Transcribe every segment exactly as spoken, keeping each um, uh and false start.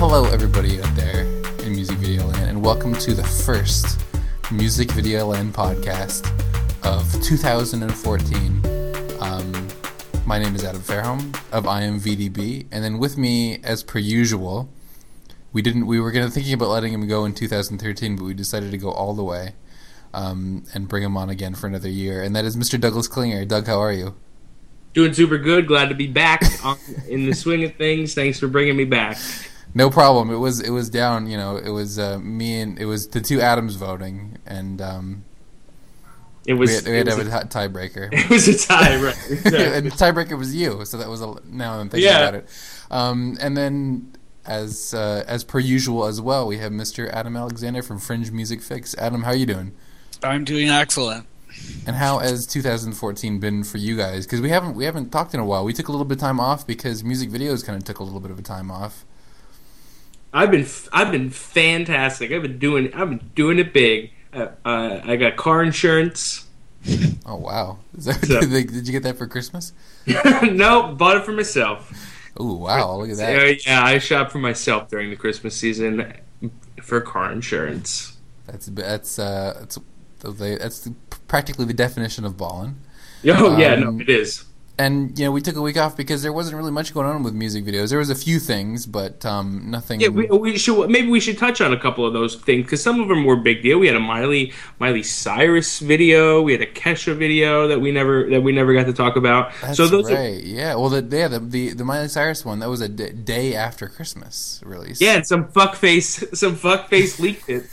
Hello everybody out there in Music Video Land, and welcome to the first Music Video Land podcast of two thousand fourteen. Um, my name is Adam Fairholm of I M V D B, and then with me, as per usual, we didn't. We were gonna thinking about letting him go in two thousand thirteen, but we decided to go all the way um, and bring him on again for another year, and that is Mister Douglas Klinger. Doug, how are you? Doing super good. Glad to be back on, in the swing of things. Thanks for bringing me back. No problem. It was it was down. You know, it was uh, me and it was the two Adams voting, and um, it was we had, we had it to was have a tiebreaker. It was a tie, right? And the tiebreaker was you. So that was a, now I'm thinking Yeah. about it. Um, and then as uh, as per usual as well, we have Mister Adam Alexander from Fringe Music Fix. Adam, how are you doing? I'm doing excellent. And how has two thousand fourteen been for you guys? Because we haven't we haven't talked in a while. We took a little bit of time off because music videos kind of took a little bit of a time off. I've been I've been fantastic. I've been doing I've been doing it big. Uh, uh, I got car insurance. Oh wow! Is that, So- did, they, did you get that for Christmas? No, bought it for myself. Oh wow! Look at So, that. yeah, I shopped for myself during the Christmas season for car insurance. That's that's uh that's that's practically the definition of ballin'. Oh yeah, Um, no, it is. And you know, we took a week off because there wasn't really much going on with music videos. There was a few things, but um, nothing. Yeah, we, we should maybe we should touch on a couple of those things because some of them were big deal. We had a Miley Miley Cyrus video, we had a Kesha video that we never that we never got to talk about. That's so those right. Yeah. Well, the yeah the, the the Miley Cyrus one, that was a d- day after Christmas release. Yeah, and some fuckface, some fuckface leaked it.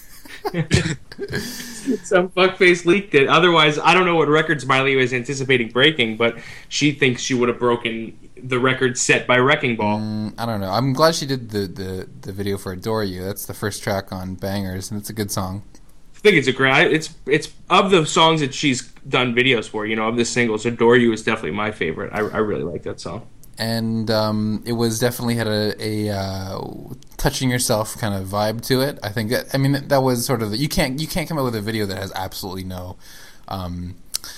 Some fuckface leaked it. Otherwise, I don't know what records Miley was anticipating breaking, but she thinks she would have broken the record set by Wrecking Ball. Mm, I don't know. I'm glad she did the, the, the video for "Adore You." That's the first track on Bangers, and it's a good song. I think it's a great. It's it's of the songs that she's done videos for. You know, of the singles, "Adore You" is definitely my favorite. I, I really like that song. And um, it was definitely had a, a uh, touching yourself kind of vibe to it. I think that I mean that was sort of the, you can't you can't come out with a video that has absolutely no um,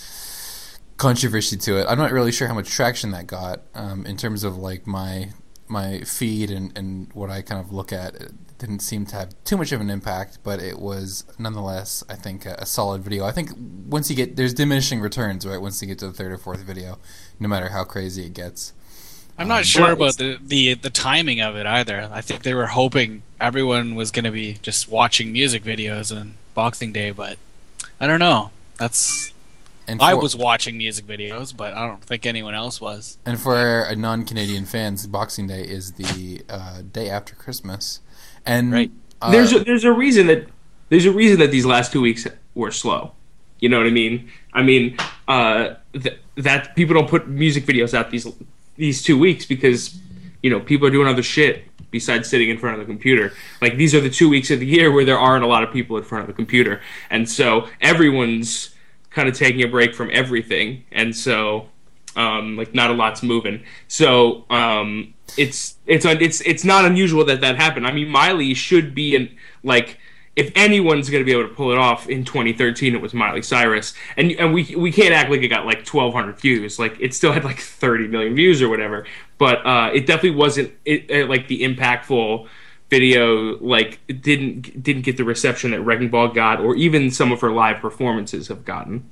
controversy to it. I'm not really sure how much traction that got um, in terms of like my my feed and, and what I kind of look at. It didn't seem to have too much of an impact, but it was nonetheless, I think, a, a solid video. I think once you get there's diminishing returns, right? Once you get to the third or fourth video, no matter how crazy it gets. I'm not Um, sure well, about the, the the timing of it either. I think they were hoping everyone was going to be just watching music videos on Boxing Day, but I don't know. That's And I for- was watching music videos, but I don't think anyone else was. And for our non-Canadian fans, Boxing Day is the uh, day after Christmas, and Right. uh, there's a, there's a reason that there's a reason that these last two weeks were slow. You know what I mean? I mean uh, th- that people don't put music videos out these these two weeks because you know people are doing other shit besides sitting in front of the computer. Like these are the two weeks of the year where there aren't a lot of people in front of the computer, and so everyone's kind of taking a break from everything, and so um, like not a lot's moving. So um, it's it's it's it's not unusual that that happened. I mean, Miley should be in like. If anyone's going to be able to pull it off in twenty thirteen, it was Miley Cyrus, and and we we can't act like it got like twelve hundred views. Like it still had like thirty million views or whatever, but uh, it definitely wasn't it, uh, like the impactful video. Like it didn't didn't get the reception that Wrecking Ball got, or even some of her live performances have gotten.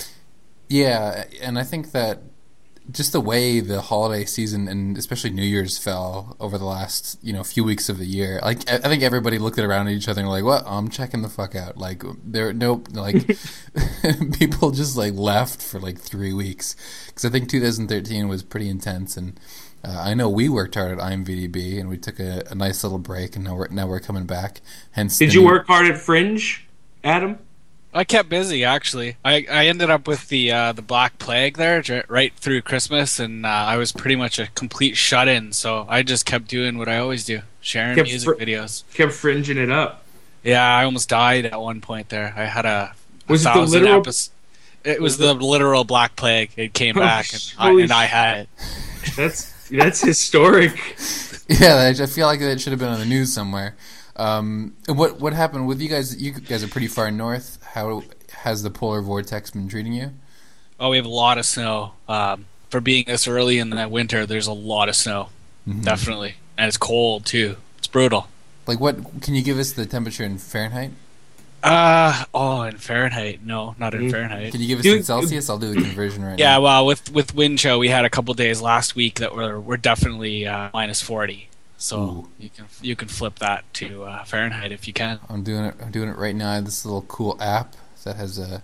yeah, and I think that just the way the holiday season and especially New Year's fell over the last you know few weeks of the year, like I I think everybody looked at around at each other and were like, "What? I'm checking the fuck out." Like there, nope. Like people just like left for like three weeks because I think two thousand thirteen was pretty intense, and uh, I know we worked hard at I M V D B and we took a, a nice little break, and now we're now we're coming back. Hence, Did the you new- work hard at Fringe, Adam? I kept busy actually. I, I ended up with the uh, the Black Plague there j- right through Christmas, and uh, I was pretty much a complete shut-in. So I just kept doing what I always do, sharing Kept music fr- videos. Kept fringing it up. Yeah, I almost died at one point there. I had a, a Was it the thousand literal- epis- It was was the literal Black Plague. It came back, and I, Holy and I had it. That's that's historic. Yeah, I I feel like that should have been on the news somewhere. Um, what what happened with you guys? You guys are pretty far north. How has the polar vortex been treating you? Oh, we have a lot of snow. Um, for being this early in the winter, there's a lot of snow. Mhm. Definitely. And it's cold, too. It's brutal. Like, what can you give us the temperature in Fahrenheit? Uh oh, in Fahrenheit? No, not in Mm. Fahrenheit. Can you give us Do- in Celsius? I'll do the conversion right Yeah, now. well, with with wind chill, we had a couple days last week that were were definitely uh, minus forty. So Ooh. you can you can flip that to uh, Fahrenheit if you can. I'm doing it. I'm doing it right now. I have this little cool app that has a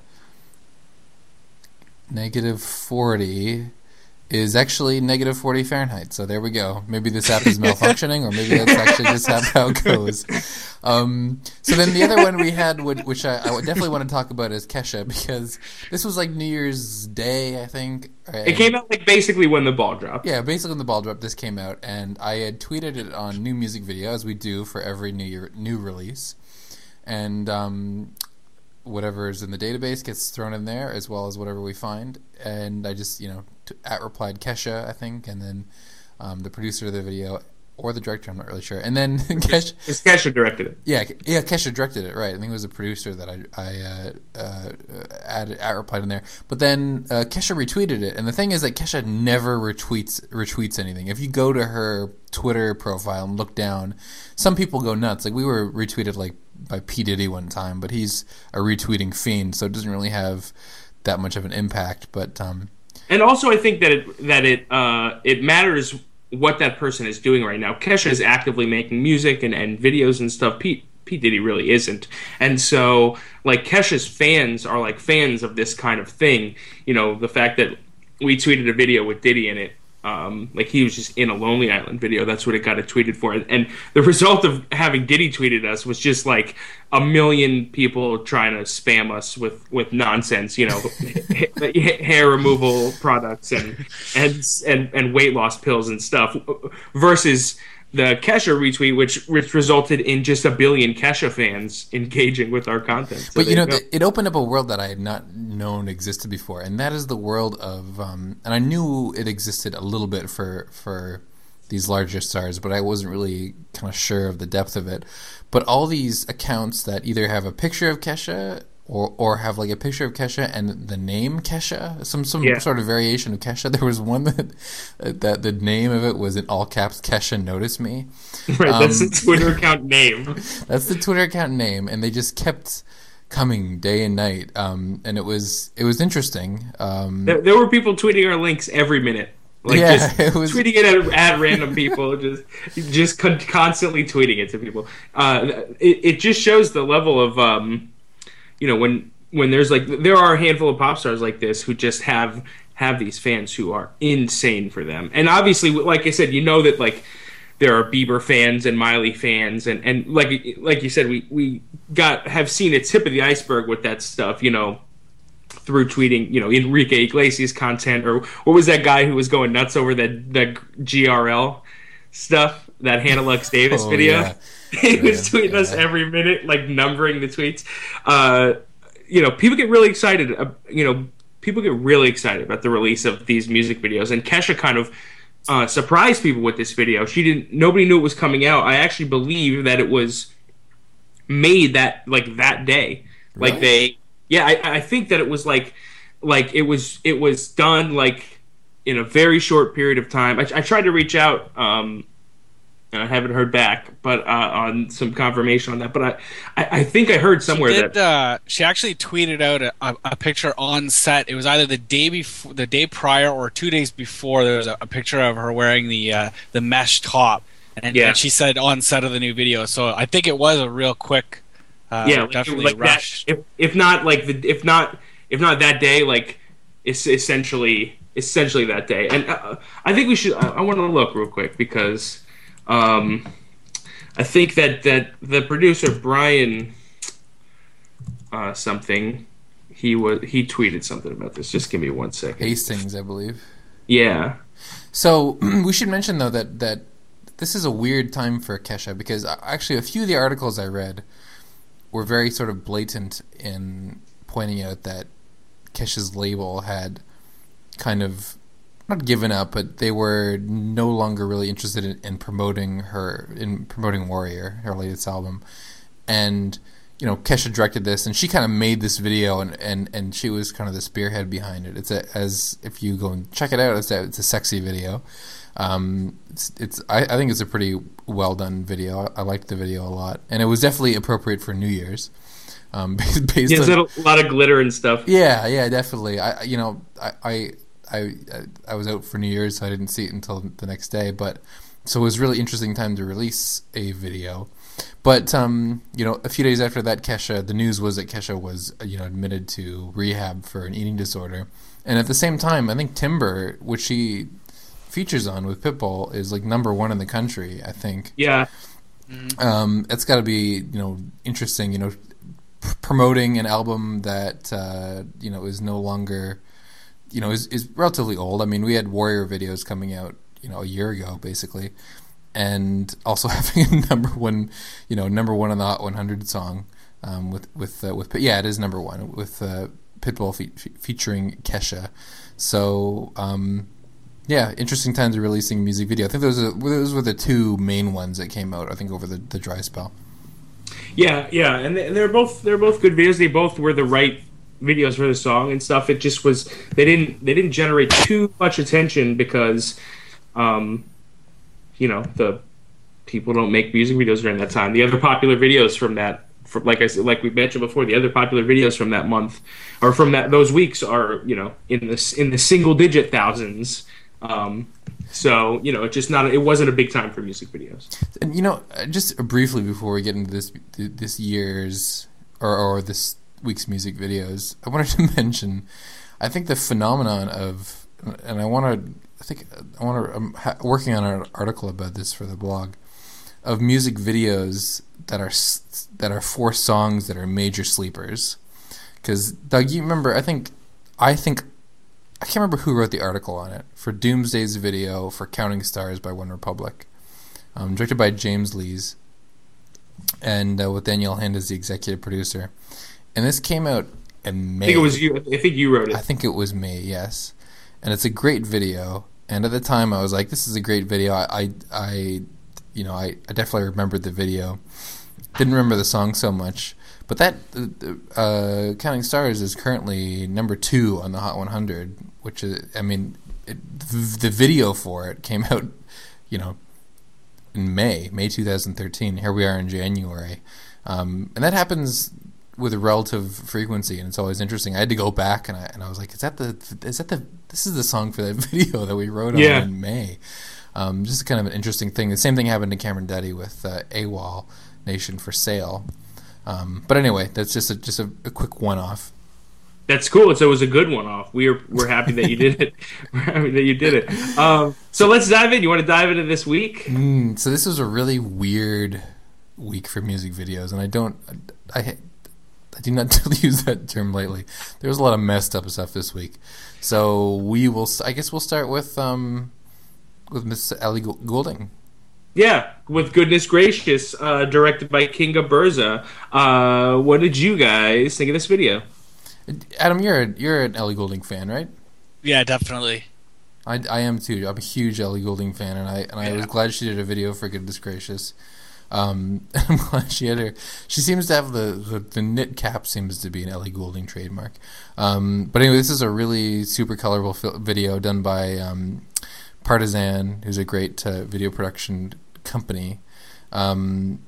negative forty is actually negative forty Fahrenheit. So there we go. Maybe this app is malfunctioning, or maybe that's actually just how it goes. Um, so then the other one we had, would, which I, I would definitely want to talk about, is Kesha, because this was like New Year's Day, I think. It came out like basically when the ball dropped. Yeah, basically when the ball drop, this came out, and I had tweeted it on New Music Video, as we do for every new year, new release, and um, whatever is in the database gets thrown in there, as well as whatever we find. And I just, you know, t- at replied Kesha, I think, and then um, the producer of the video, or the director, I'm not really sure. And then Kesha, It's Kesha directed it. yeah, yeah, Kesha directed it, right? I think it was a producer that I I uh, uh, added at replied in there. But then uh, Kesha retweeted it, and the thing is that Kesha never retweets retweets anything. If you go to her Twitter profile and look down, some people go nuts. Like, we were retweeted like by P Diddy one time, but he's a retweeting fiend, so it doesn't really have that much of an impact. But um, And also, I think that it that it uh, it matters what that person is doing right now. Kesha is actively making music and, and videos and stuff. Pete Pete Diddy really isn't. And so, like, Kesha's fans are like fans of this kind of thing. You know, the fact that we tweeted a video with Diddy in it. Um, like, he was just in a Lonely Island video. That's what it got it tweeted for. And the result of having Diddy tweeted us was just like a million people trying to spam us with, with nonsense, you know, hair removal products and, and and and weight loss pills and stuff, versus the Kesha retweet, which which resulted in just a billion Kesha fans engaging with our content. So but you know, go. th- it opened up a world that I had not known existed before, and that is the world of. Um, and I knew it existed a little bit for for these larger stars, but I wasn't really kind of sure of the depth of it. But all these accounts that either have a picture of Kesha, or or have like a picture of Kesha and the name Kesha, some some Yeah. sort of variation of Kesha. There was one that that the name of it was in all caps, Kesha Notice Me. Right, that's um, the Twitter account name. That's the Twitter account name, and they just kept coming day and night. Um, and it was it was interesting. Um, There, there were people tweeting our links every minute. Like, Yeah, just it was- tweeting it at, at random people, just just con- constantly tweeting it to people. Uh, it, it just shows the level of, um, you know, when when there's like there are a handful of pop stars like this who just have have these fans who are insane for them. And obviously, like I said, you know that like there are Bieber fans and Miley fans, and, and like like you said, we we got have seen a tip of the iceberg with that stuff, you know, through tweeting, you know, Enrique Iglesias content, or what was that guy who was going nuts over that the G R L stuff, that Hannah Lux Davis Oh, video. yeah. He was Yeah, tweeting us yeah. every minute, like numbering the tweets. Uh, you know, people get really excited. Uh, you know, people get really excited about the release of these music videos, and Kesha kind of uh, surprised people with this video. She didn't. Nobody knew it was coming out. I actually believe that it was made that like that day. Like Really? they, yeah, I, I think that it was like, like it was it was done like in a very short period of time. I, I tried to reach out. Um, and I haven't heard back, but uh, on some confirmation on that. But I, I, I think I heard somewhere she did, that uh, she actually tweeted out a, a, a picture on set. It was either the day before, the day prior, or two days before. There was a, a picture of her wearing the uh, the mesh top, and, Yeah. and she said on set of the new video. So I think it was a real quick, uh, yeah, like, definitely like that, rush. if if not like the if not if not that day, like it's essentially essentially that day. And uh, I think we should. I, I want to look real quick because. Um, I think that, that the producer Brian uh, something he was he tweeted something about this. Just give me one second. Hastings, I believe. Yeah, So we should mention though that that this is a weird time for Kesha, because uh, actually a few of the articles I read were very sort of blatant in pointing out that Kesha's label had kind of not given up, but they were no longer really interested in, in promoting her, in promoting Warrior, her latest album. And, you know, Kesha directed this, and she kind of made this video, and, and, and she was kind of the spearhead behind it. It's a, as if you go and check it out, it's a, it's a sexy video. Um, it's, it's I, I think it's a pretty well done video. I, I liked the video a lot, and it was definitely appropriate for New Year's. Um, based, based yeah, on, there's a lot of glitter and stuff. Yeah, yeah, definitely. I, you know, I, I, I, I was out for New Year's, so I didn't see it until the next day. But so it was a really interesting time to release a video. But um, you know, a few days after that, Kesha, the news was that Kesha was you know admitted to rehab for an eating disorder, and at the same time, I think Timber, which she features on with Pitbull, is like number one in the country. I think. Yeah. Mm-hmm. Um, it's got to be you know interesting. You know. Promoting an album that uh, you know is no longer, you know, is, is relatively old. I mean, we had Warrior videos coming out, you know, a year ago, basically, and also having a number one, you know, number one on the Hot one hundred song um, with with uh, with yeah, it is number one with uh, Pitbull fe- fe- featuring Kesha. So um, yeah, interesting times of releasing a music video. I think those are, those were the two main ones that came out. I think over the, the dry spell. Yeah, yeah, and they're both they're both good videos. They both were the right videos for the song and stuff. It just was they didn't they didn't generate too much attention because, um, you know, the people don't make music videos during that time. The other popular videos from that, for, like I said, like we mentioned before, the other popular videos from that month or from that those weeks are you know in the in the single digit thousands. Um, So you know, it just not it wasn't a big time for music videos. And you know, just briefly before we get into this this year's or, or this week's music videos, I wanted to mention, I think the phenomenon of, and I want to, I think I want to, I'm ha- working on an article about this for the blog, of music videos that are that are for songs that are major sleepers. Because Doug, you remember? I think, I think. I can't remember who wrote the article on it, for Doomsday's video for Counting Stars by One Republic, um, directed by James Lees, and uh, with Danielle Hand as the executive producer. And this came out in May. I think it was you. I think you wrote it. I think it was May, yes. And it's a great video. And at the time, I was like, "This is a great video." I, I, I you know, I, I definitely remembered the video. Didn't remember the song so much. But that uh, Counting Stars is currently number two on the Hot one hundred, which is, I mean, it, the video for it came out, you know, in May, May twenty thirteen. Here we are in January, um, and that happens with a relative frequency, and it's always interesting. I had to go back and I and I was like, is that the is that the this is the song for that video that we wrote on yeah. in May? Um, just kind of an interesting thing. The same thing happened to Cameron Duddy with uh, AWOL, Nation for Sale. Um, but anyway, that's just a, just a, a quick one-off. That's cool. So it was a good one-off. We are we're happy that you did it. We're happy that you did it. Um, so let's dive in. You want to dive into this week? Mm, so this was a really weird week for music videos, and I don't, I, I do not use that term lightly. There was a lot of messed up stuff this week. So we will. I guess we'll start with um, with Miss Ellie Goulding. Yeah, with Goodness Gracious, uh, directed by Kinga Burza. Uh, what did you guys think of this video? Adam, you're a, you're an Ellie Goulding fan, right? Yeah, definitely. I, I am too. I'm a huge Ellie Goulding fan, and I and I yeah. was glad she did a video for Goodness Gracious. Um, I'm glad she had her. She seems to have the, the the knit cap seems to be an Ellie Goulding trademark. Um, but anyway, this is a really super colorful fil- video done by um, Partisan, who's a great uh, video production company, um,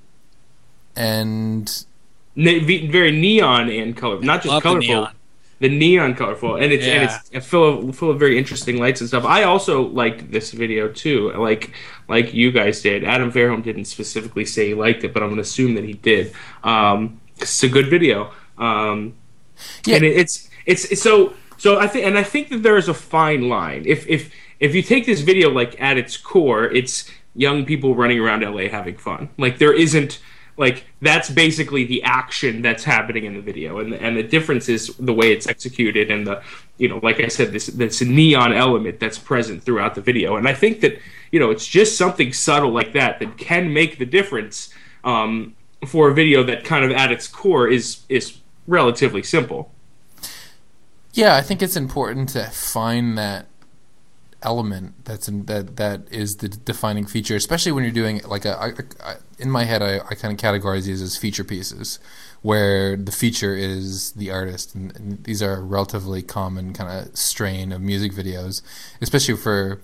and Ne- very neon and color, not just Love colorful. The neon. the neon colorful, and it's Yeah. and it's full of full of very interesting lights and stuff. I also liked this video too, like like you guys did. Adam Fairholm didn't specifically say he liked it, but I'm going to assume that he did. Um, it's a good video, um, Yeah. and it, it's, it's it's so so I think and I think that there is a fine line. If if if you take this video like at its core, it's young people running around L A having fun. Like there isn't. Like that's basically the action that's happening in the video, and and the difference is the way it's executed, and the you know, like I said, this this neon element that's present throughout the video, and I think that you know it's just something subtle like that that can make the difference um, for a video that kind of at its core is is relatively simple. Yeah, I think it's important to find that element that's in, that that is the defining feature, especially when you're doing like a. I, I, in my head, I, I kind of categorize these as feature pieces, where the feature is the artist, and, and these are a relatively common kind of strain of music videos, especially for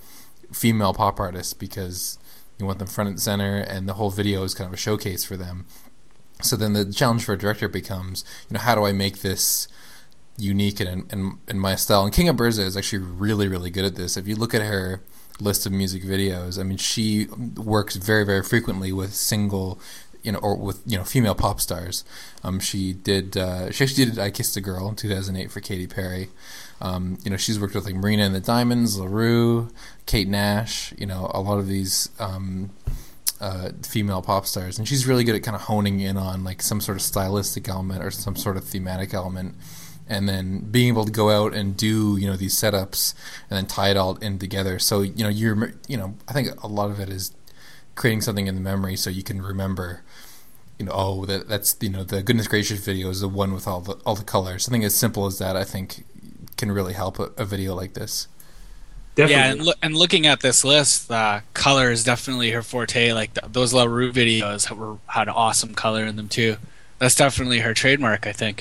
female pop artists because you want them front and center, and the whole video is kind of a showcase for them. So then the challenge for a director becomes, you know, how do I make this unique and in, in my style? And King Aberza is actually really, really good at this. If you look at her list of music videos, I mean, she works very, very frequently with single, you know, or with, you know, female pop stars. Um, she did, uh, she actually did I Kissed a Girl in two thousand eight for Katy Perry. Um, you know, she's worked with like Marina and the Diamonds, LaRue, Kate Nash, you know, a lot of these um, uh, female pop stars. And she's really good at kind of honing in on like some sort of stylistic element or some sort of thematic element. And then being able to go out and do, you know, these setups and then tie it all in together. So, you know, you're, you know, I think a lot of it is creating something in the memory so you can remember, you know, oh, that that's, you know, the Goodness Gracious video is the one with all the all the colors. Something as simple as that, I think, can really help a, a video like this. Definitely. Yeah, and, lo- and looking at this list, uh, color is definitely her forte. Like th- those LaRue videos were, had awesome color in them too. That's definitely her trademark, I think.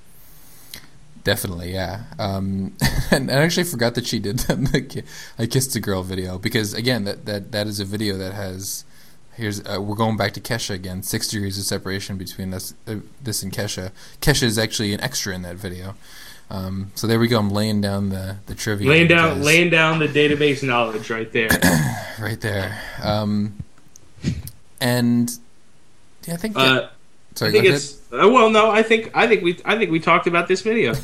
Definitely, yeah. Um, and I actually forgot that she did the I Kissed a Girl video because, again, that, that, that is a video that has... Here's uh, we're going back to Kesha again. Six degrees of separation between this, uh, this and Kesha. Kesha is actually an extra in that video. Um, so there we go. I'm laying down the, the trivia. Laying down, because, laying down the database knowledge right there. right there. Um, and yeah, I think. That, uh, sorry, I think it's. Uh, well, no, I think I think we I think we talked about this video.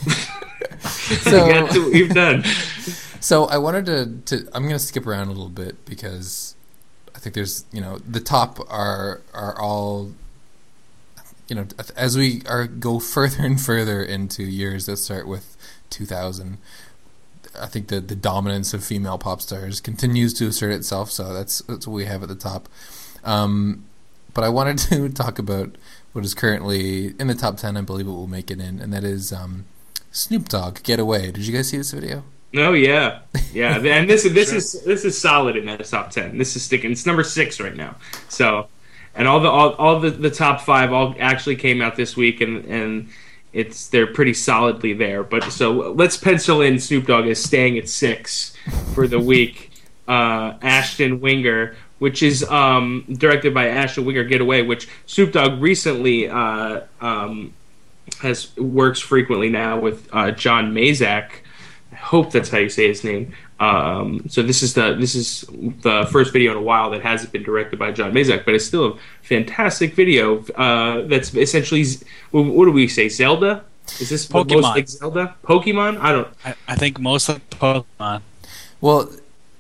So That's what we've done. So I wanted to, to. I'm going to skip around a little bit because I think there's, you know, the top are are all. You know, as we are go further and further into years that start with two thousand, I think the the dominance of female pop stars continues to assert itself. So that's that's what we have at the top. Um, but I wanted to talk about what is currently in the top ten. I believe it will make it in, and that is um, Snoop Dogg, "Get Away." Did you guys see this video? Oh yeah, yeah, and this this sure. is this is solid in that top ten. This is sticking. It's number six right now. So. And all the all, all the, the top five all actually came out this week, and, and it's they're pretty solidly there. But so let's pencil in Snoop Dogg as staying at six for the week. Uh, Ashton Winger, which is um, directed by Ashton Winger, "Get Away," which Snoop Dogg recently uh, um, has works frequently now with uh, John Mazak. I hope that's how you say his name. Um, so this is the this is the first video in a while that hasn't been directed by John Mazak, but it's still a fantastic video. Uh, that's essentially, what do we say? Zelda? Is this Pokemon. most like Zelda? Pokemon? I don't. I, I think most of Pokemon. Well,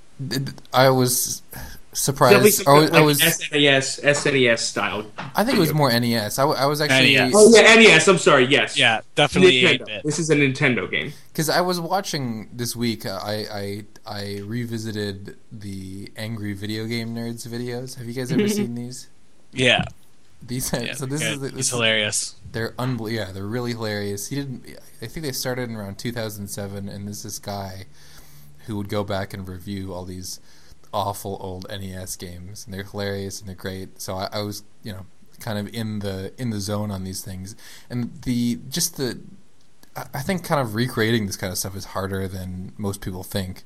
I was surprised. Or like I was S N E S S N E S style. I think it was more N E S. I, w- I was actually. N E S. Oh yeah, N E S. I'm sorry. Yes. Yeah, definitely. Nintendo. This is a Nintendo game. Because I was watching this week, uh, I, I I revisited the Angry Video Game Nerds videos. Have you guys ever seen these? Yeah. These yeah, so this yeah, is this it's is, hilarious. They're unbel- Yeah, they're really hilarious. He didn't. I think they started in around two thousand seven, and there's this guy who would go back and review all these awful old N E S games, and they're hilarious and they're great. So I, I was, you know, kind of in the in the zone on these things, and the just the. I think kind of recreating this kind of stuff is harder than most people think.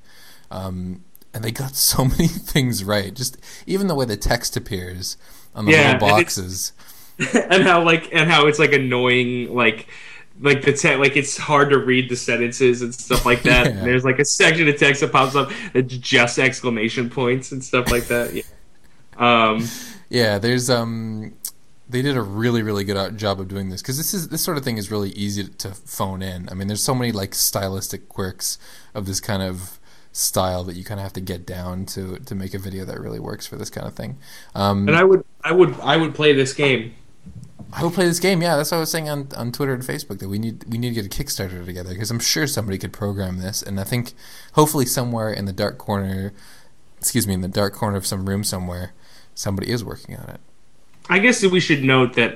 Um, and they got so many things right. Just even the way the text appears on the yeah, little boxes. And, and how like and how it's like annoying, like like the te- like it's hard to read the sentences and stuff like that. Yeah. There's like a section of text that pops up that's just exclamation points and stuff like that. Yeah. Um, yeah, there's um they did a really, really good job of doing this because this is this sort of thing is really easy to phone in. I mean, there's so many like stylistic quirks of this kind of style that you kind of have to get down to to make a video that really works for this kind of thing. Um, and I would, I would, I would play this game. I would play this game. Yeah, that's what I was saying on, on Twitter and Facebook that we need we need to get a Kickstarter together because I'm sure somebody could program this, and I think hopefully somewhere in the dark corner, excuse me, in the dark corner of some room somewhere, somebody is working on it. I guess that we should note that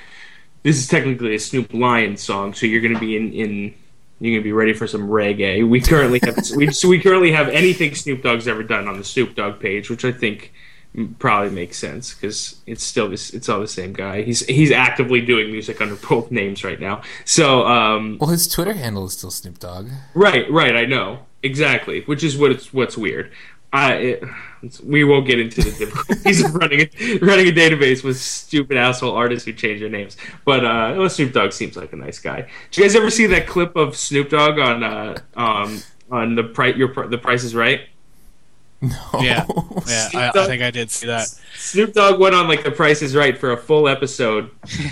this is technically a Snoop Lion song, so you're going to be in, in you're going to be ready for some reggae. We currently have we so we currently have anything Snoop Dogg's ever done on the Snoop Dogg page, which I think probably makes sense because it's still this it's all the same guy. He's he's actively doing music under both names right now. So um, well, his Twitter handle is still Snoop Dogg. Right, right. I know exactly, which is what it's what's weird. I it, we won't get into the difficulties of running a, running a database with stupid asshole artists who change their names. But uh, well, Snoop Dogg seems like a nice guy. Did you guys ever see that clip of Snoop Dogg on uh, um, on the price your the Price is Right? No. Yeah, yeah, I, I think I did see that. Snoop Dogg went on like the Price is Right for a full episode.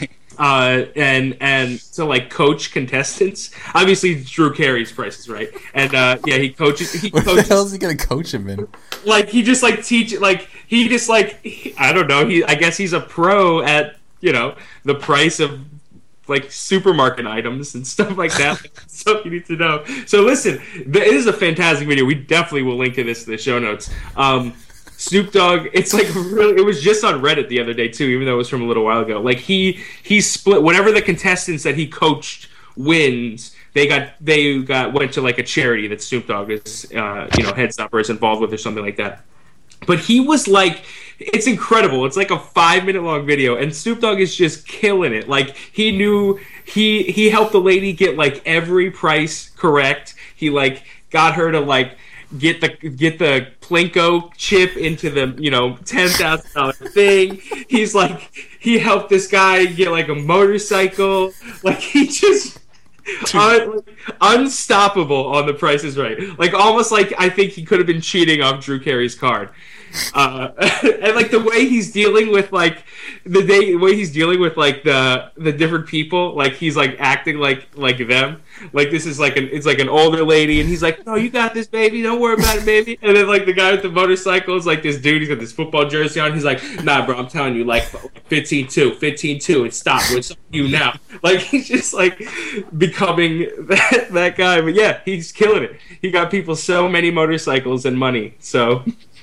Uh, and and to like coach contestants. Obviously, Drew Carey's Price is Right, and uh, yeah, he coaches. He What coaches, the hell is he gonna coach him in? like he just like teach like he just like he- I don't know. He I guess he's a pro at you know the price of like supermarket items and stuff like that. Stuff you need to know. So listen, th- it is a fantastic video. We definitely will link to this in the show notes. Um, Snoop Dogg, it's like really. It was just on Reddit the other day too, even though it was from a little while ago. Like he he split whatever the contestants that he coached wins. They got they got went to like a charity that Snoop Dogg is uh, you know heads up or is involved with or something like that. But he was like, it's incredible. It's like a five minute long video, and Snoop Dogg is just killing it. Like he knew he he helped the lady get like every price correct. He like got her to like get the get the Plinko chip into the you know ten thousand dollar thing. He's like he helped this guy get like a motorcycle. Like he just. Un- like, unstoppable on the Price is Right. Like almost like I think he could have been cheating off Drew Carey's card. Uh, and like the way he's dealing with like the day way he's dealing with like the the different people, like he's like acting like like them. Like this is like an it's like an older lady, and he's like, "No, you got this, baby. Don't worry about it, baby." And then like the guy with the motorcycle is like this dude. He's got this football jersey on. He's like, "Nah, bro, I'm telling you, like fifteen two, fifteen two, and stop. It's up to you now." Like he's just like becoming that that guy. But yeah, he's killing it. He got people so many motorcycles and money. So.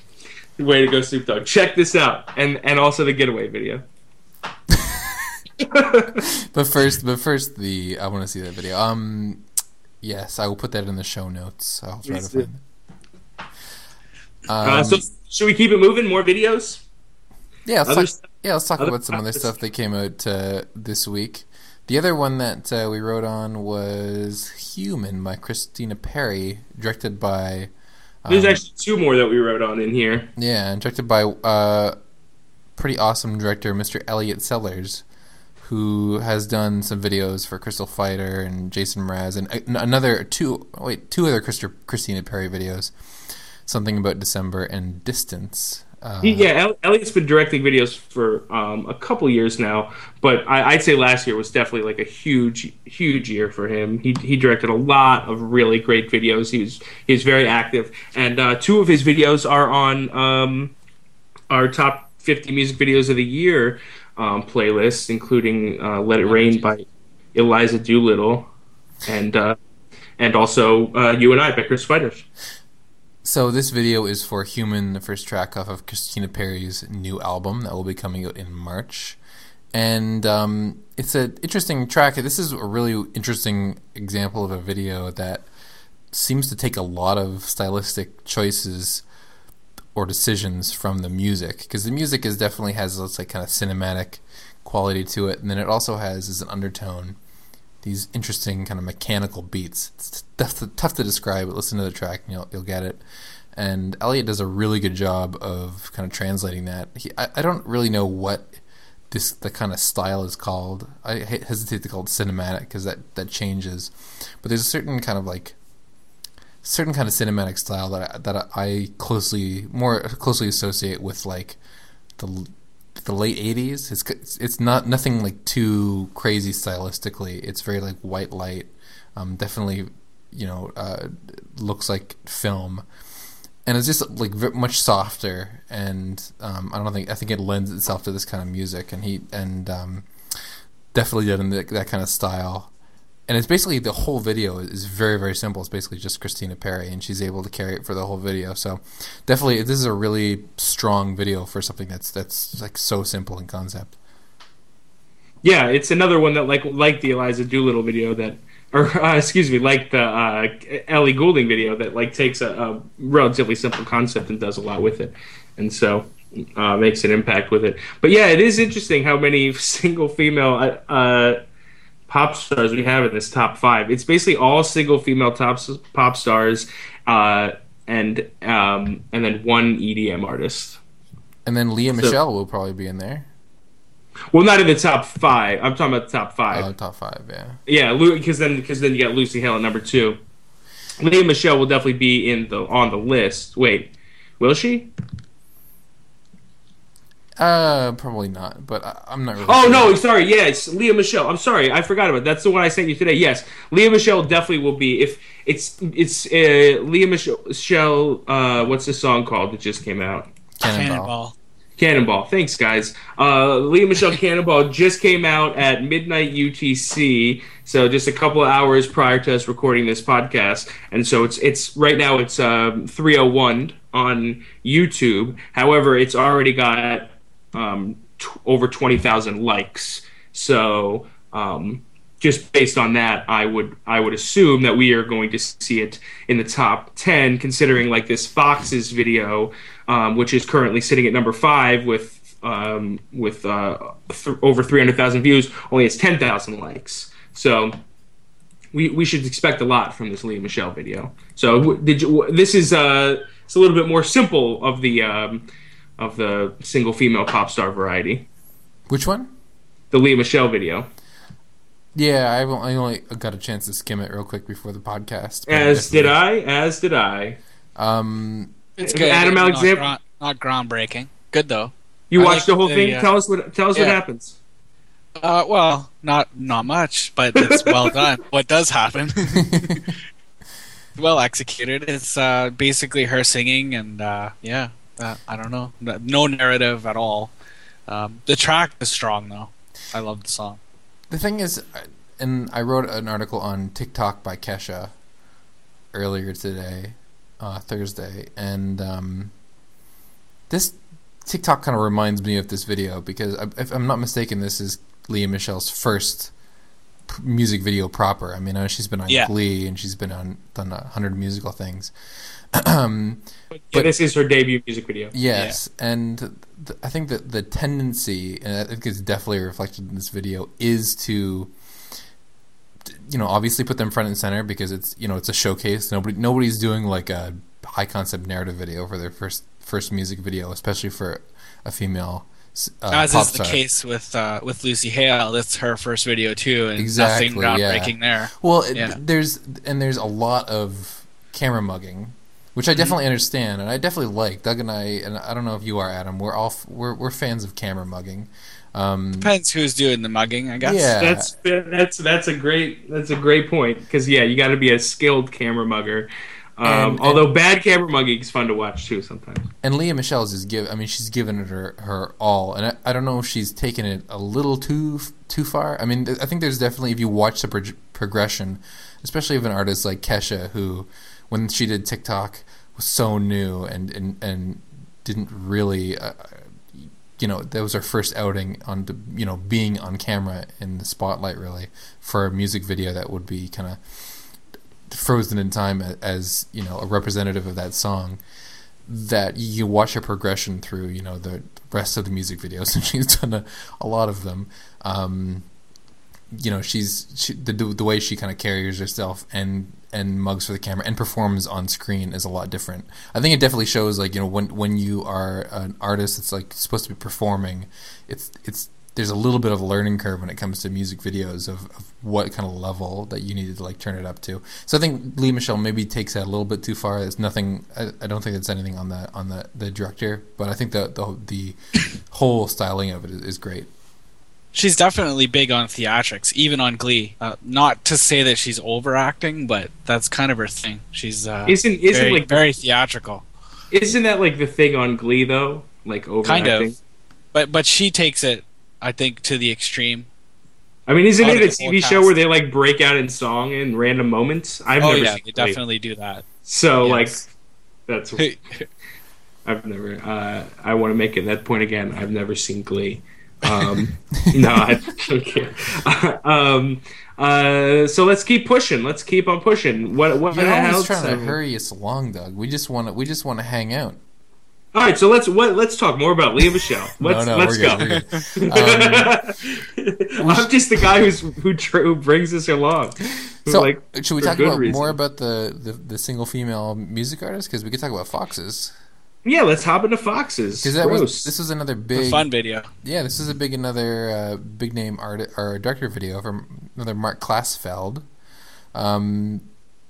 Way to go, Snoop Dogg. Check this out. And and also the getaway video. But first, but first, the I want to see that video. Um, yes, I will put that in the show notes. I'll try to find it. Um, uh, so should we keep it moving? More videos? yeah, let's other talk, stuff- yeah, let's talk other about some other stuff. stuff that came out uh, this week. The other one that uh, we wrote on was "Human" by Christina Perri, directed by. There's um, actually two more that we wrote on in here. Yeah, and directed by uh, pretty awesome director Mister Elliot Sellers, who has done some videos for Crystal Fighter and Jason Mraz, and a- another two wait two other Christi- Christina Perri videos, Something About December and Distance. Uh, He, yeah, El- Elliot's been directing videos for um, a couple years now, but I, I'd say last year was definitely like a huge, huge year for him. He he directed a lot of really great videos. He was he was very active, and uh, two of his videos are on um, our top fifty music videos of the year um, playlist, including uh, "Let It Rain" by Eliza Doolittle, and uh, and also uh, "You and I" by Chris Spiders. So this video is for Human, the first track off of Christina Perri's new album that will be coming out in March. And um, it's an interesting track. This is a really interesting example of a video that seems to take a lot of stylistic choices or decisions from the music. Because the music is definitely has this like kind of cinematic quality to it. And then it also has as an undertone these interesting kind of mechanical beats. It's tough to, tough to describe, but listen to the track and you'll, you'll get it. And Elliot does a really good job of kind of translating that. He, I, I don't really know what this the kind of style is called. I hesitate to call it cinematic because that, that changes. But there's a certain kind of like certain kind of cinematic style that I, that I closely more closely associate with like the the late eighties. It's it's not nothing like too crazy stylistically. It's very like white light. Um, definitely, you know, uh, looks like film, and it's just like very, much softer. And um, I don't think I think it lends itself to this kind of music. And he and um, definitely did in the, that kind of style. And it's basically the whole video is very, very simple. It's basically just Christina Perri, and she's able to carry it for the whole video. So, definitely, this is a really strong video for something that's that's like so simple in concept. Yeah, it's another one that like like the Eliza Doolittle video that, or uh, excuse me, like the uh, Ellie Goulding video that like takes a, a relatively simple concept and does a lot with it, and so uh, makes an impact with it. But yeah, it is interesting how many single female. Uh, pop stars we have in this top five. It's basically all single female top pop stars, uh, and um, and then one E D M artist. And then Leah So- Michelle will probably be in there. Well, not in the top five. I'm talking about the top five. Oh, top five, yeah. Yeah, because then because then you got Lucy Hale at number two. Leah Michelle will definitely be in the on the list. Wait, will she? Uh, probably not, but I, I'm not really. Oh sure. no, sorry. Yes, Leah Michelle. I'm sorry, I forgot about it. That's the one I sent you today. Yes, Leah Michelle definitely will be. If it's it's uh, Leah Michelle. Michelle uh, what's the song called that just came out? Cannonball. Cannonball. Cannonball. Thanks, guys. Uh, Leah Michelle Cannonball just came out at midnight U T C, so just a couple of hours prior to us recording this podcast. And so it's it's right now it's um, three oh one on YouTube. However, it's already got um, t- over twenty thousand likes. So um, just based on that, I would I would assume that we are going to see it in the top ten, considering like this Fox's video. Um, which is currently sitting at number five with um, with uh, th- over three hundred thousand views, only has ten thousand likes. So we we should expect a lot from this Leah Michelle video. So w- did you, w- this is uh, it's a little bit more simple of the um, of the single female pop star variety. Which one? The Leah Michelle video. Yeah, I only, I only got a chance to skim it real quick before the podcast. but As did definitely- I. As did I. Um, It's good. Adam Not Alexander- gra- Not, groundbreaking. Good though. You I watched like the whole the, thing. uh, Tell us what. Tell us what yeah. happens. Uh, well, not not much, but it's well done. What does happen? Well executed. It's uh, basically her singing, and uh, yeah, uh, I don't know, no narrative at all. Um, the track is strong though. I love the song. the thing is, and I wrote an article on TikTok by Kesha earlier today, uh, Thursday, and um, this TikTok kind of reminds me of this video because, if I'm not mistaken, this is Leah Michelle's first p- music video proper. I mean, I know she's been on Yeah. Glee and she's been on done a hundred musical things. um, Yeah, But- this is her debut music video. Yes, and th- I think that the tendency, and I think it's definitely reflected in this video, is to, you know, obviously put them front and center because it's, you know, it's a showcase. Nobody, nobody's doing like a high concept narrative video for their first first music video, especially for a female uh, As pop is the star. case with uh, with Lucy Hale. That's her first video too, and Exactly, nothing yeah. groundbreaking there. Well, it, Yeah. there's and there's a lot of camera mugging, which Mm-hmm. I definitely understand, and I definitely like. Doug and I, and I don't know if you are, Adam. We're all f- we're we're fans of camera mugging. Um, Depends who's doing the mugging, I guess. Yeah. That's that's that's a great that's a great point because yeah, you got to be a skilled camera mugger. Um, And- although bad camera mugging is fun to watch too sometimes. And Leah Michelle's is give. I mean, she's given it her, her all, and I, I don't know if she's taken it a little too too far. I mean, th- I think there's definitely, if you watch the pro- progression, especially of an artist like Kesha, who, when she did TikTok, was so new and and, and didn't really, uh, you know, that was her first outing on, the, you know, being on camera in the spotlight really for a music video that would be kind of frozen in time as, as you know, a representative of that song. That you watch her progression through, you know, the rest of the music videos, and she's done a, a lot of them. Um, you know, she's she, the the way she kind of carries herself and and mugs for the camera and performs on screen is a lot different. I think it definitely shows, like, you know, when when you are an artist that's like supposed to be performing, it's it's there's a little bit of a learning curve when it comes to music videos of, of what kind of level that you needed to like turn it up to. So I think Leah Michelle maybe takes that a little bit too far. There's nothing. I, I don't think it's anything on the on the, the director, but I think the the, the whole styling of it is, is great. She's definitely big on theatrics, even on Glee. Uh, not to say that she's overacting, but that's kind of her thing. She's uh, Isn't isn't very, like very theatrical. isn't that like the thing on Glee though? Like overacting. Kind of. But but she takes it, I think, to the extreme. I mean, isn't Out it of a the T V whole show cast. where they like break out in song in random moments? I've Oh never yeah, seen they Glee. definitely do that. So Yes. like that's I've never. Uh, I want to make it that point again. I've never seen Glee. Um, no, I can't. um, uh, so let's keep pushing. Let's keep on pushing. What? What You're always else? trying to have- hurry us along, Doug. We just want to we just want to hang out. All right, so let's what, let's talk more about Leah Michelle. Let's no, no, let's we're go. good. We're good. Um, I'm just the guy who's who, tr- who brings us along. So, like, should we for talk good about reason. more about the, the, the single female music artist? Because we could talk about Foxes. Yeah, let's hop into Foxes. Because that Gross. was this was another The big fun video. Yeah, this is a big another uh, big name art or director video from another Mark Klassfeld, um,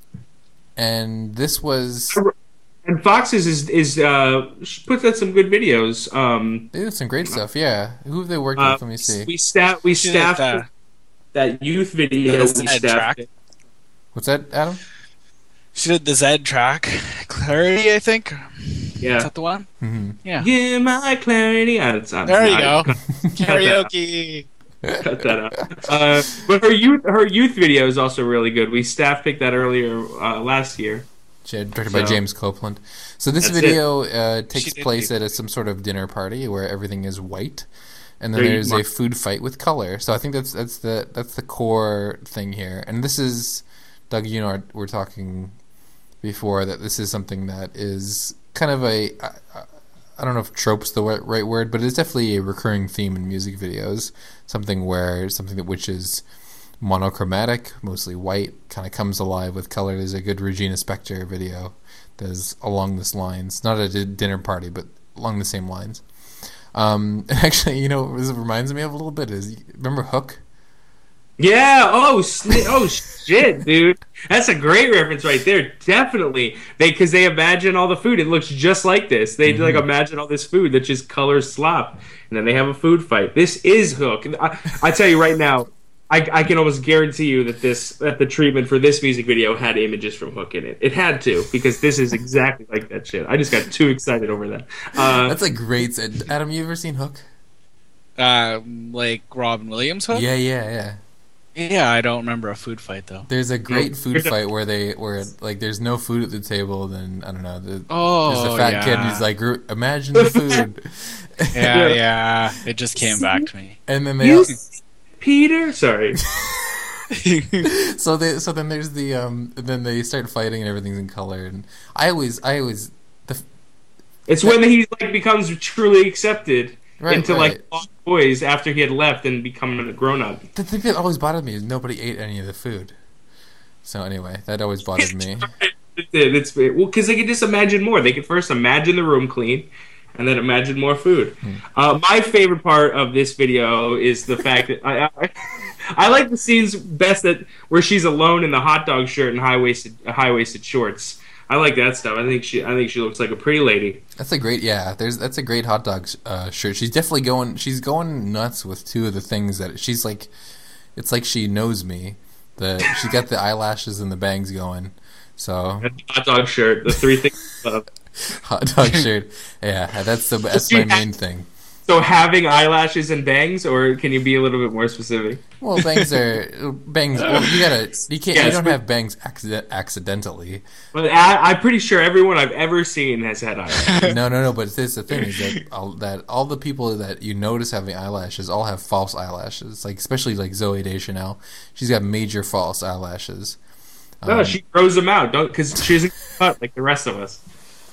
and this was And Foxes is is uh puts out some good videos. Um, they did some great stuff. Yeah, who have they worked uh, with? Let me see. we staff we She did staffed that. that youth video. The We Zed staffed track. it. What's that, Adam? She did the Zed track, Clarity, I think. Is Yeah. that the one? Mm-hmm. Yeah. Give my clarity. Uh, it's- I'm There you not- go. Karaoke. Cut that out. Uh, but her youth her youth video is also really good. We staff picked that earlier uh, last year. Directed by So- James Copeland. So this That's video uh, She takes did place do- at a, some sort of dinner party where everything is white, and then Very there's a Mark- food fight with color. So I think that's that's the that's the core thing here. And this is, Doug, you know, we're talking before that this is something that is kind of a I, I- I don't know if trope's the right right word, but it's definitely a recurring theme in music videos. Something where something that which is monochromatic, mostly white, kind of comes alive with color. There's a good Regina Spektor video that's along this lines, not at a dinner party, but along the same lines. Um, and actually, you know, what this reminds me of a little bit is remember Hook? Yeah. Oh. Sni- oh shit, dude. That's a great reference right there. Definitely. They because they imagine all the food. It looks just like this. They like imagine all this food that just colors slop, and then they have a food fight. This is Hook. And I, I tell you right now, I, I can almost guarantee you that this that the treatment for this music video had images from Hook in it. It had to because this is exactly like that shit. I just got too excited over that. Uh, That's a great. Adam, you ever seen Hook? Uh, like Robin Williams hook? Yeah, yeah, yeah. Yeah, I don't remember a food fight though. There's a great No. food fight where they where like there's no food at the table. Then I don't know. The, Oh, there's a fat yeah. kid. And he's like, "Gr- imagine the food. Yeah, yeah. It just came back to me. And then they you, all, Peter. Sorry. so they so then there's the um then they start fighting and everything's in color. And I always I always the It's when he like becomes truly accepted Right, into right. like Lost Boys after he had left and become a grown up. the thing that always bothered me is nobody ate any of the food. So anyway, that always bothered me. It did. It's well because they could just imagine more. They could first imagine the room clean, and then imagine more food. Hmm. Uh, my favorite part of this video is the fact that I, I, I like the scenes best that where she's alone in the hot dog shirt and high waisted high waisted shorts. I like that stuff. I think she I think she looks like a pretty lady. That's a great yeah. There's that's a great hot dog uh, shirt. She's definitely going. She's going nuts with two of the things that she's like. It's like she knows me. The she got the eyelashes and the bangs going. So And the hot dog shirt, the three things. I love. hot dog shirt. Yeah, that's the that's my main thing. So having eyelashes and bangs, or can you be a little bit more specific? Well, bangs are bangs. Well, you gotta you can't you Yes, don't but- have bangs accident, accidentally. Well, I, I'm pretty sure everyone I've ever seen has had eyelashes. No, no, no. But this the thing is that all, that all the people that you notice having eyelashes all have false eyelashes. Like especially like Zoe Deschanel, she's got major false eyelashes. No, Um, she grows them out, don't because she isn't cut like the rest of us.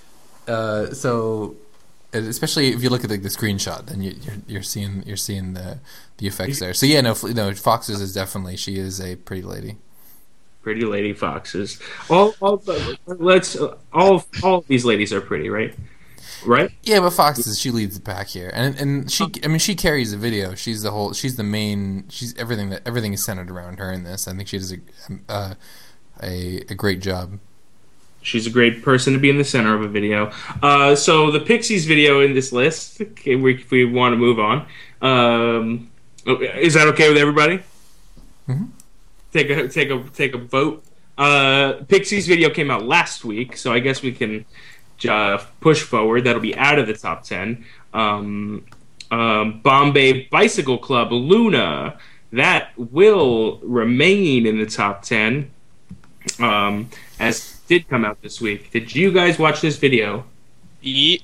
Uh, so, and especially if you look at the, the screenshot, then you, you're you're seeing you're seeing the the effects there. So yeah, no, f- no, Foxes is definitely she is a pretty lady. Pretty lady foxes. All, all let's all all of these ladies are pretty, right? Right? Yeah, but Foxes she leads the pack here, and and she I mean she carries the video. She's the whole. She's the main. She's everything that everything is centered around her in this. I think she does a uh, a a great job. She's a great person to be in the center of a video. Uh, so the Pixies video in this list, okay, we, if we want to move on, um, is that okay with everybody? Mhm. Take a take a take a vote. Uh, Pixies video came out last week, so I guess we can uh, push forward. That'll be out of the top ten. Um, um, Bombay Bicycle Club Luna, that will remain in the top ten. Um, as did come out this week. Did you guys watch this video? Eat.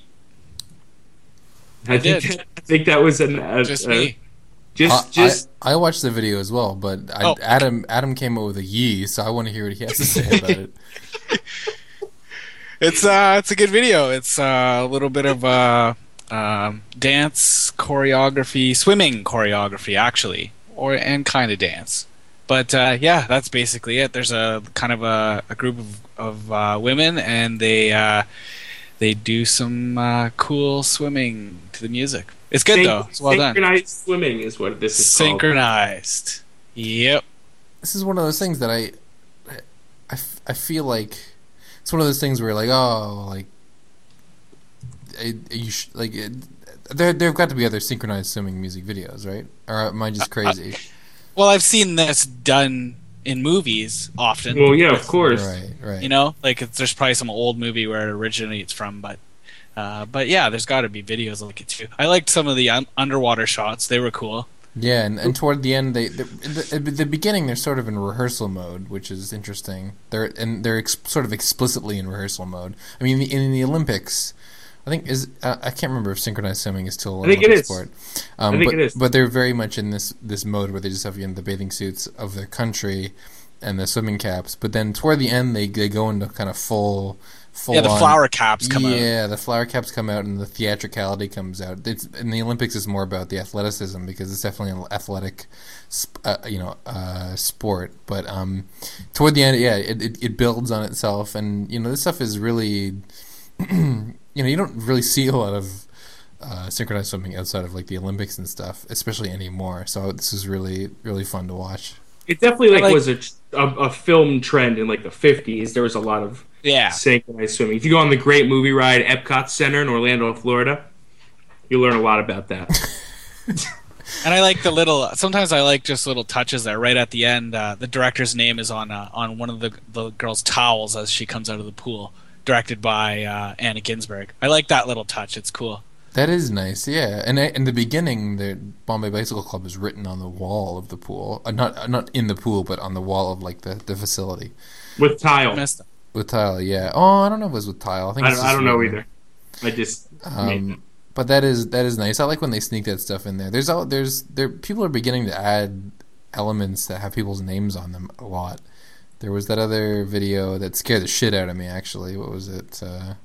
I, I think did. That, I think that was an uh, Just uh, me. Just I, just I, I watched the video as well, but I, Oh. Adam Adam came up with a yee, so I want to hear what he has to say about it. It's uh, it's a good video. It's uh, a little bit of uh, um, dance choreography, swimming choreography, actually, or and kind of dance. But uh, yeah, that's basically it. There's a kind of a, a group of, of uh, women, and they uh, they do some uh, cool swimming to the music. It's good Syn- though. It's well done. Synchronized swimming is what this is called. Synchronized. Yep. This is one of those things that I, I, f- I feel like it's one of those things where like oh like, it, you sh- like it, there there've got to be other synchronized swimming music videos, right? Or am I just crazy? Uh, well, I've seen this done in movies often. Well, yeah, of course. Right, right. You know, like it's, there's probably some old movie where it originates from, but uh, but yeah, there's got to be videos like it too. I liked some of the un- underwater shots; they were cool. Yeah, and, and toward the end, they the, the, at the beginning they're sort of in rehearsal mode, which is interesting. They're and they're ex- sort of explicitly in rehearsal mode. I mean, in, in the Olympics, I think is uh, I can't remember if synchronized swimming is still an I think Olympic it is. sport. Um, I think but, it is. But they're very much in this this mode where they just have you know, the bathing suits of their country and the swimming caps. But then toward the end, they they go into kind of full. Full Yeah, the on, flower caps come out. Yeah, the flower caps come out, and the theatricality comes out. It's in the Olympics is more about the athleticism because it's definitely an athletic, sp- uh, you know, uh, sport. But um, toward the end, yeah, it, it it builds on itself, and you know, this stuff is really, you know, you don't really see a lot of uh, synchronized swimming outside of like the Olympics and stuff, especially anymore. So this is really really fun to watch. It definitely like, like- was a, a a film trend in like the fifties. There was a lot of Yeah. synchronized swimming. If you go on the great movie ride, Epcot Center in Orlando, Florida, you learn a lot about that. And I like the little. Sometimes I like just little touches there. Right at the end, uh, the director's name is on uh, on one of the the girl's towels as she comes out of the pool, directed by uh, Anna Ginsberg. I like that little touch. It's cool. That is nice, yeah. And I- in the beginning, the Bombay Bicycle Club is written on the wall of the pool, uh, not uh, not in the pool, but on the wall of like the, the facility With tile. I, Missed it. with tile. Yeah. Oh, I don't know if it was with tile. I think it's don't, just I don't know written. either. I just made Um, them. but that is that is nice. I like when they sneak that stuff in there. There's all there's there people are beginning to add elements that have people's names on them a lot. There was that other video that scared the shit out of me. Actually, what was it? Uh,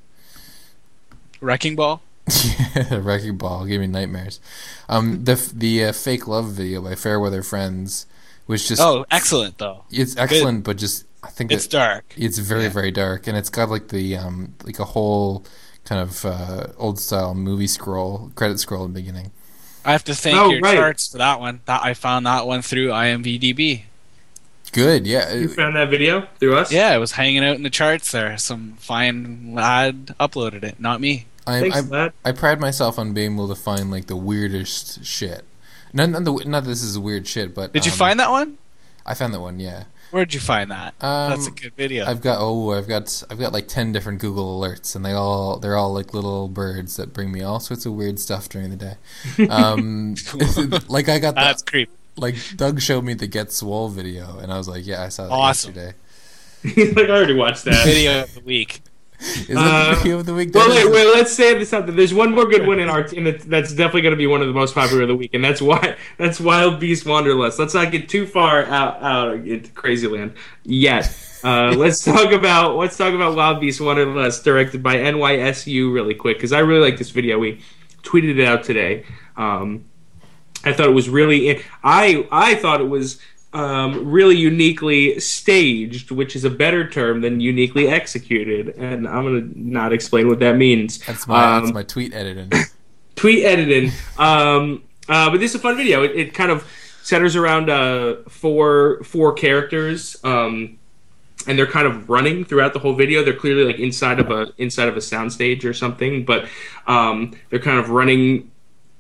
Wrecking Ball. Yeah, Wrecking Ball gave me nightmares. Um, the the uh, fake love video by Fairweather Friends was just Oh, excellent though. it's excellent, but just I think It's that dark. it's very Yeah. very dark, and it's got like the um like a whole kind of uh, old style movie scroll credit scroll in the beginning. I have to thank Oh, your right. charts for that one. That I found that one through I M V D B. Good, yeah. You found that video through us? Yeah, it was hanging out in the charts there. Some fine lad uploaded it, not me. I, Thanks, I, lad. I pride myself on being able to find like the weirdest shit. Not not, the, not that this is weird shit, but Did you um, find that one? I found that one, yeah. Where'd you find that? Um, That's a good video. I've got oh I've got I've got like ten different Google alerts, and they all they're all like little birds that bring me all sorts of weird stuff during the day. Um, like I got the, That's creepy. like Doug showed me the Get Swole video, and I was like, yeah, I saw that Awesome. yesterday. He's like, I already watched that. Video of the week. Is that Uh, the video of the week? Well, That wait, is- wait, let's say this something. There's one more good one in our in the, that's definitely going to be one of the most popular of the week, and that's why that's Wild Beast Wanderlust. Let's not get too far out out into crazy land yet. Uh, let's talk about let's talk about Wild Beast Wanderlust, directed by N Y S U, really quick because I really like this video. We tweeted it out today. Um, I thought it was really. I I thought it was. Um, really uniquely staged, which is a better term than uniquely executed, and I'm gonna not explain what that means. that's my Um, that's my tweet editing. tweet editing. Um, uh, but this is a fun video. It, it kind of centers around uh, four four characters, um, and they're kind of running throughout the whole video. They're clearly like inside of a inside of a soundstage or something, but um, they're kind of running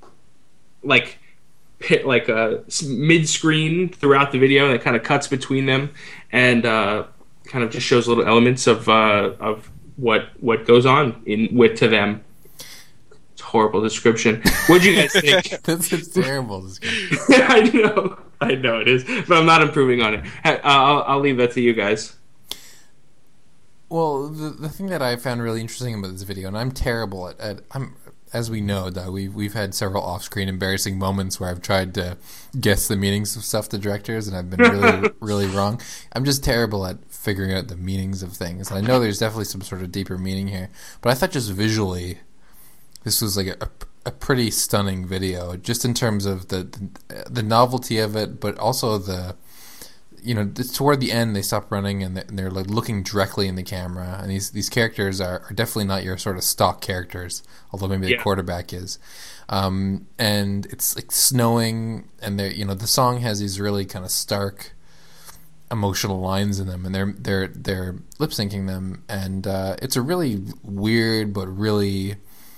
like pit, like a mid screen throughout the video. That kind of cuts between them and uh, kind of just shows little elements of uh, of what what goes on in with to them. It's a horrible description. What'd you guys think? That's a terrible description. I know, I know it is, but I'm not improving on it. Uh, I'll, I'll leave that to you guys. Well, the the thing that I found really interesting about this video, and I'm terrible at, at I'm as we know, Doug, we've we've had several off-screen embarrassing moments where I've tried to guess the meanings of stuff to directors, and I've been really really wrong. I'm just terrible at figuring out the meanings of things, and I know there's definitely some sort of deeper meaning here, but I thought just visually, this was like a, a pretty stunning video, just in terms of the, the the novelty of it, but also the you know, toward the end they stop running and they're like looking directly in the camera. And these these characters are, are definitely not your sort of stock characters, although maybe the Yeah. quarterback is. Um, and it's like snowing, and they you know the song has these really kind of stark emotional lines in them, and they're they're they're lip syncing them, and uh, it's a really weird but really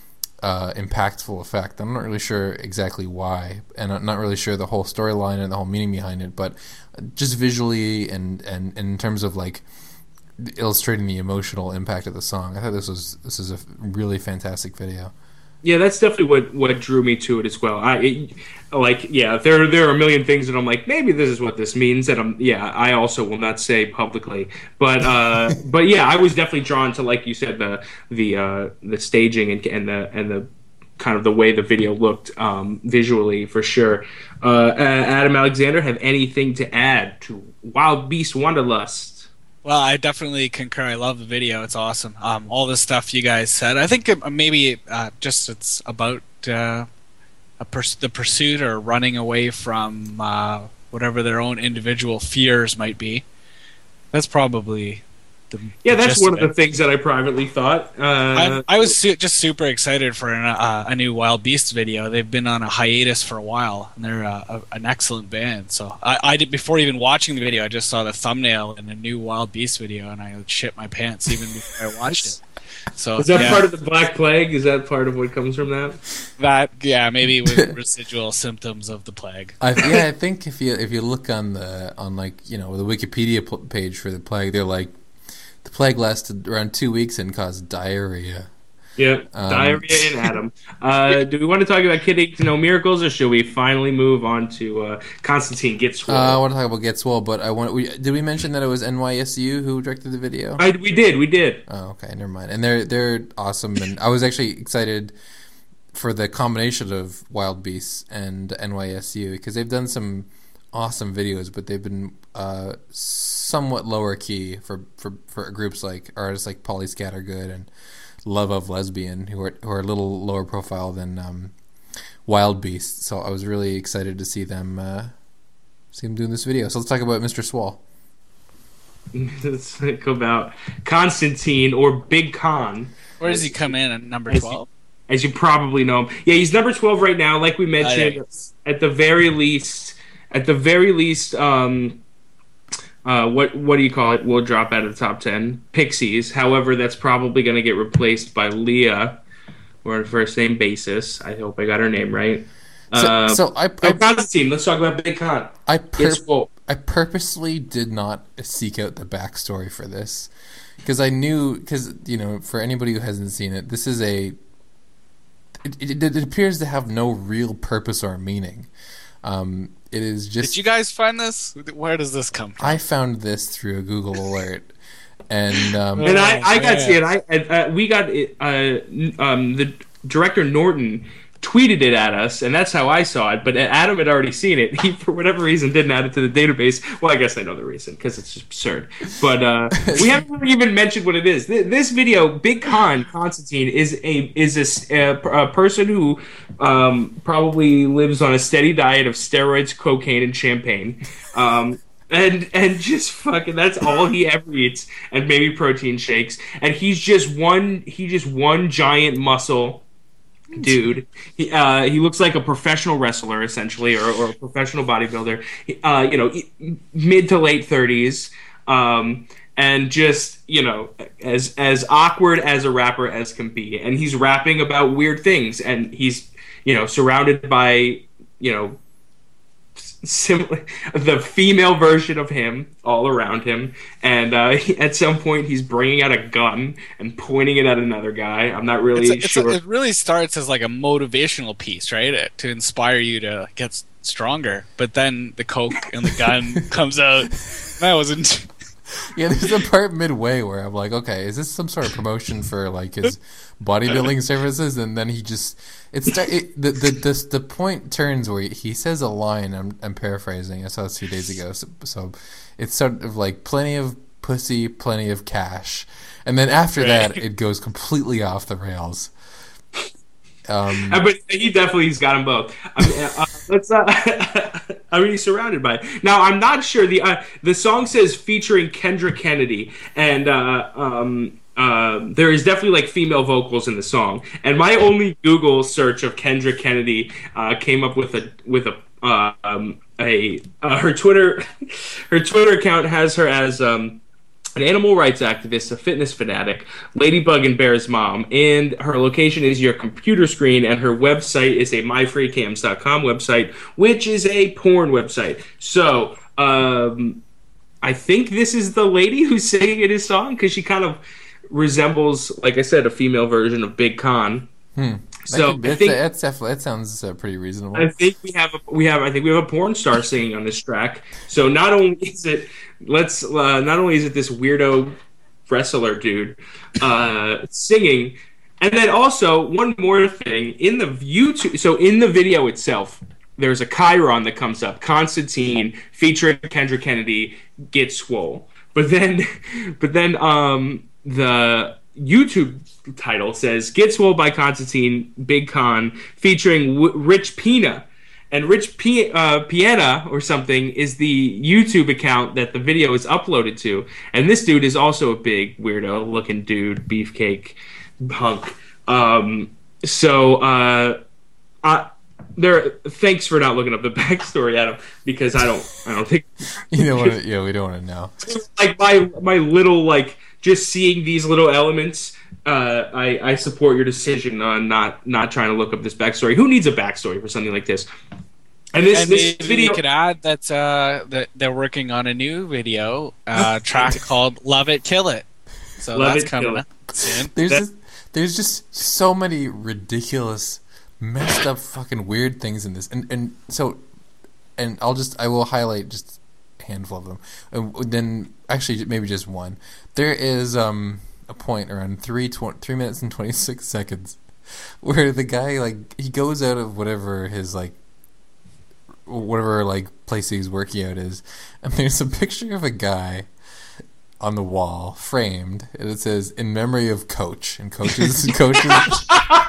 uh, impactful effect. I'm not really sure exactly why, and I'm not really sure the whole storyline and the whole meaning behind it, but just visually and, and, and in terms of like illustrating the emotional impact of the song, I thought this was this is a really fantastic video. Yeah, that's definitely what, what drew me to it as well. I it, like, yeah, there there are a million things that I'm like, maybe this is what this means. That I'm, yeah, I also will not say publicly, but uh, but yeah, I was definitely drawn to, like you said, the the uh, the staging and and the and the kind of the way the video looked um, visually for sure. Uh, Adam Alexander, have anything to add to Wild Beast Wanderlust? Well, I definitely concur. I love the video. It's awesome. Um, all the stuff you guys said. I think it, maybe uh, just it's about uh, a pers- the pursuit or running away from uh, whatever their own individual fears might be. That's probably the Yeah, the that's gist one of it. the things that I privately thought. Uh, I, I was su- just super excited for an, uh, a new Wild Beasts video. They've been on a hiatus for a while, and they're uh, a, an excellent band. So I, I did before even watching the video. I just saw the thumbnail in a new Wild Beasts video, and I shit my pants even before I watched it. So is that yeah, part of the Black Plague? Is that part of what comes from that? that? Yeah, maybe with residual symptoms of the plague. I, yeah, I think if you if you look on the on like you know the Wikipedia pl- page for the plague, they're like the plague lasted around two weeks and caused diarrhea. Yeah, Um, diarrhea and Adam. Uh, do we want to talk about Kid Ink to No Miracles, or should we finally move on to uh, Constantine Get Swole? Uh, I want to talk about Get Swole, but I want. We, did we mention that it was N Y S U who directed the video? I, we did, we did. Oh, okay, never mind. And they're they're awesome, and I was actually excited for the combination of Wild Beasts and N Y S U because they've done some awesome videos, but they've been uh, somewhat lower key for, for, for groups like artists like Polly Scattergood and Love of Lesbian, who are who are a little lower profile than um, Wild Beasts. So I was really excited to see them uh, see them doing this video. So let's talk about Mister Swole. Let's talk about Constantine, or Big Con. Where does he come in at number As twelve? you, as you probably know him. Yeah, he's number twelve right now. Like we mentioned, yeah. at the very least, at the very least, um, uh, what what do you call it? Will drop out of the top ten. Pixies. However, that's probably going to get replaced by Leah, or on a first name basis. I hope I got her name right. So, Uh, so I, oh, I, Constantine. Let's talk about Big Con. I, Get pur- Swole. I purposely did not seek out the backstory for this because I knew, because, you know, for anybody who hasn't seen it, this is a, it, it, it appears to have no real purpose or meaning. Um, it is just. Did you guys find this? Where does this come from? I found this through a Google alert. And um, And I, I got to yeah. see it. I, uh, we got it. Uh, um, the director Norton tweeted it at us, and that's how I saw it. But Adam had already seen it. He, for whatever reason, didn't add it to the database. Well, I guess I know the reason because it's just absurd. But uh, we haven't really even mentioned what it is. Th- This video, Big Con Constantine, is a is a, s- a- a person who um, probably lives on a steady diet of steroids, cocaine, and champagne. Um, And and just fucking that's all he ever eats, and maybe protein shakes. And he's just one he just one giant muscle dude. He uh, he looks like a professional wrestler essentially, or, or a professional bodybuilder. He, uh, you know, mid to late thirties, um, and just you know as as awkward as a rapper as can be. And he's rapping about weird things, and he's you know surrounded by you know. Similar, the female version of him all around him, and uh, he, at some point he's bringing out a gun and pointing it at another guy. I'm not really It's a- it's a- sure. it really starts as like a motivational piece, right? Uh, To inspire you to get s- stronger. But then the coke and the gun comes out. That wasn't. yeah, there's a part midway where I'm like, okay, is this some sort of promotion for like his bodybuilding services? And then he just it's it, the the the the point turns where he, he says a line. I'm I'm paraphrasing. I saw this two days ago, so, so it's sort of like plenty of pussy, plenty of cash, and then after that, it goes completely off the rails. Um, Uh, but he definitely has got them both. I mean, uh, let's uh, I mean, he's surrounded by it. Now, I'm not sure. The uh, the song says featuring Kendra Kennedy, and uh, um, uh, there is definitely like female vocals in the song. And my only Google search of Kendra Kennedy uh, came up with a with a uh, um, a uh, her Twitter her Twitter account has her as um, an animal rights activist, a fitness fanatic, Ladybug and Bear's mom, and her location is your computer screen, and her website is a my free cams dot com website, which is a porn website. So, um, I think this is the lady who's singing in his song, because she kind of resembles, like I said, a female version of Big Con. Hmm. So could, I think that's definitely that sounds uh, pretty reasonable. I think we have a, we have I think we have a porn star singing on this track. So not only is it let's uh, not only is it this weirdo wrestler dude uh, singing, and then also one more thing in the YouTube. So in the video itself, there's a chyron that comes up, Constantine featuring Kendra Kennedy, Get Swole. But then, but then um, the YouTube title says Get Swole by Constantine, Big Con, featuring w- Rich Pina. And Rich P- uh, Piana or something is the YouTube account that the video is uploaded to. And this dude is also a big weirdo looking dude, beefcake hunk. Um, so uh, I, there. Thanks for not looking up the backstory, Adam, because I don't. I don't think You don't want to. Yeah, we don't want to know. like my my little like just seeing these little elements. Uh, I I support your decision on not not trying to look up this backstory. Who needs a backstory for something like this? And this, and this maybe video you could add that uh, that they're working on a new video uh, track called "Love It, Kill It." So Love that's It, coming Kill up soon. There's That- just, there's just so many ridiculous, messed up, fucking weird things in this, and and so, and I'll just I will highlight just a handful of them, and then actually maybe just one. There is um a point around three tw- three minutes and twenty six seconds where the guy like he goes out of whatever his like whatever like place he's working out is, and there's a picture of a guy on the wall framed, and it says "in memory of Coach," and coaches coaches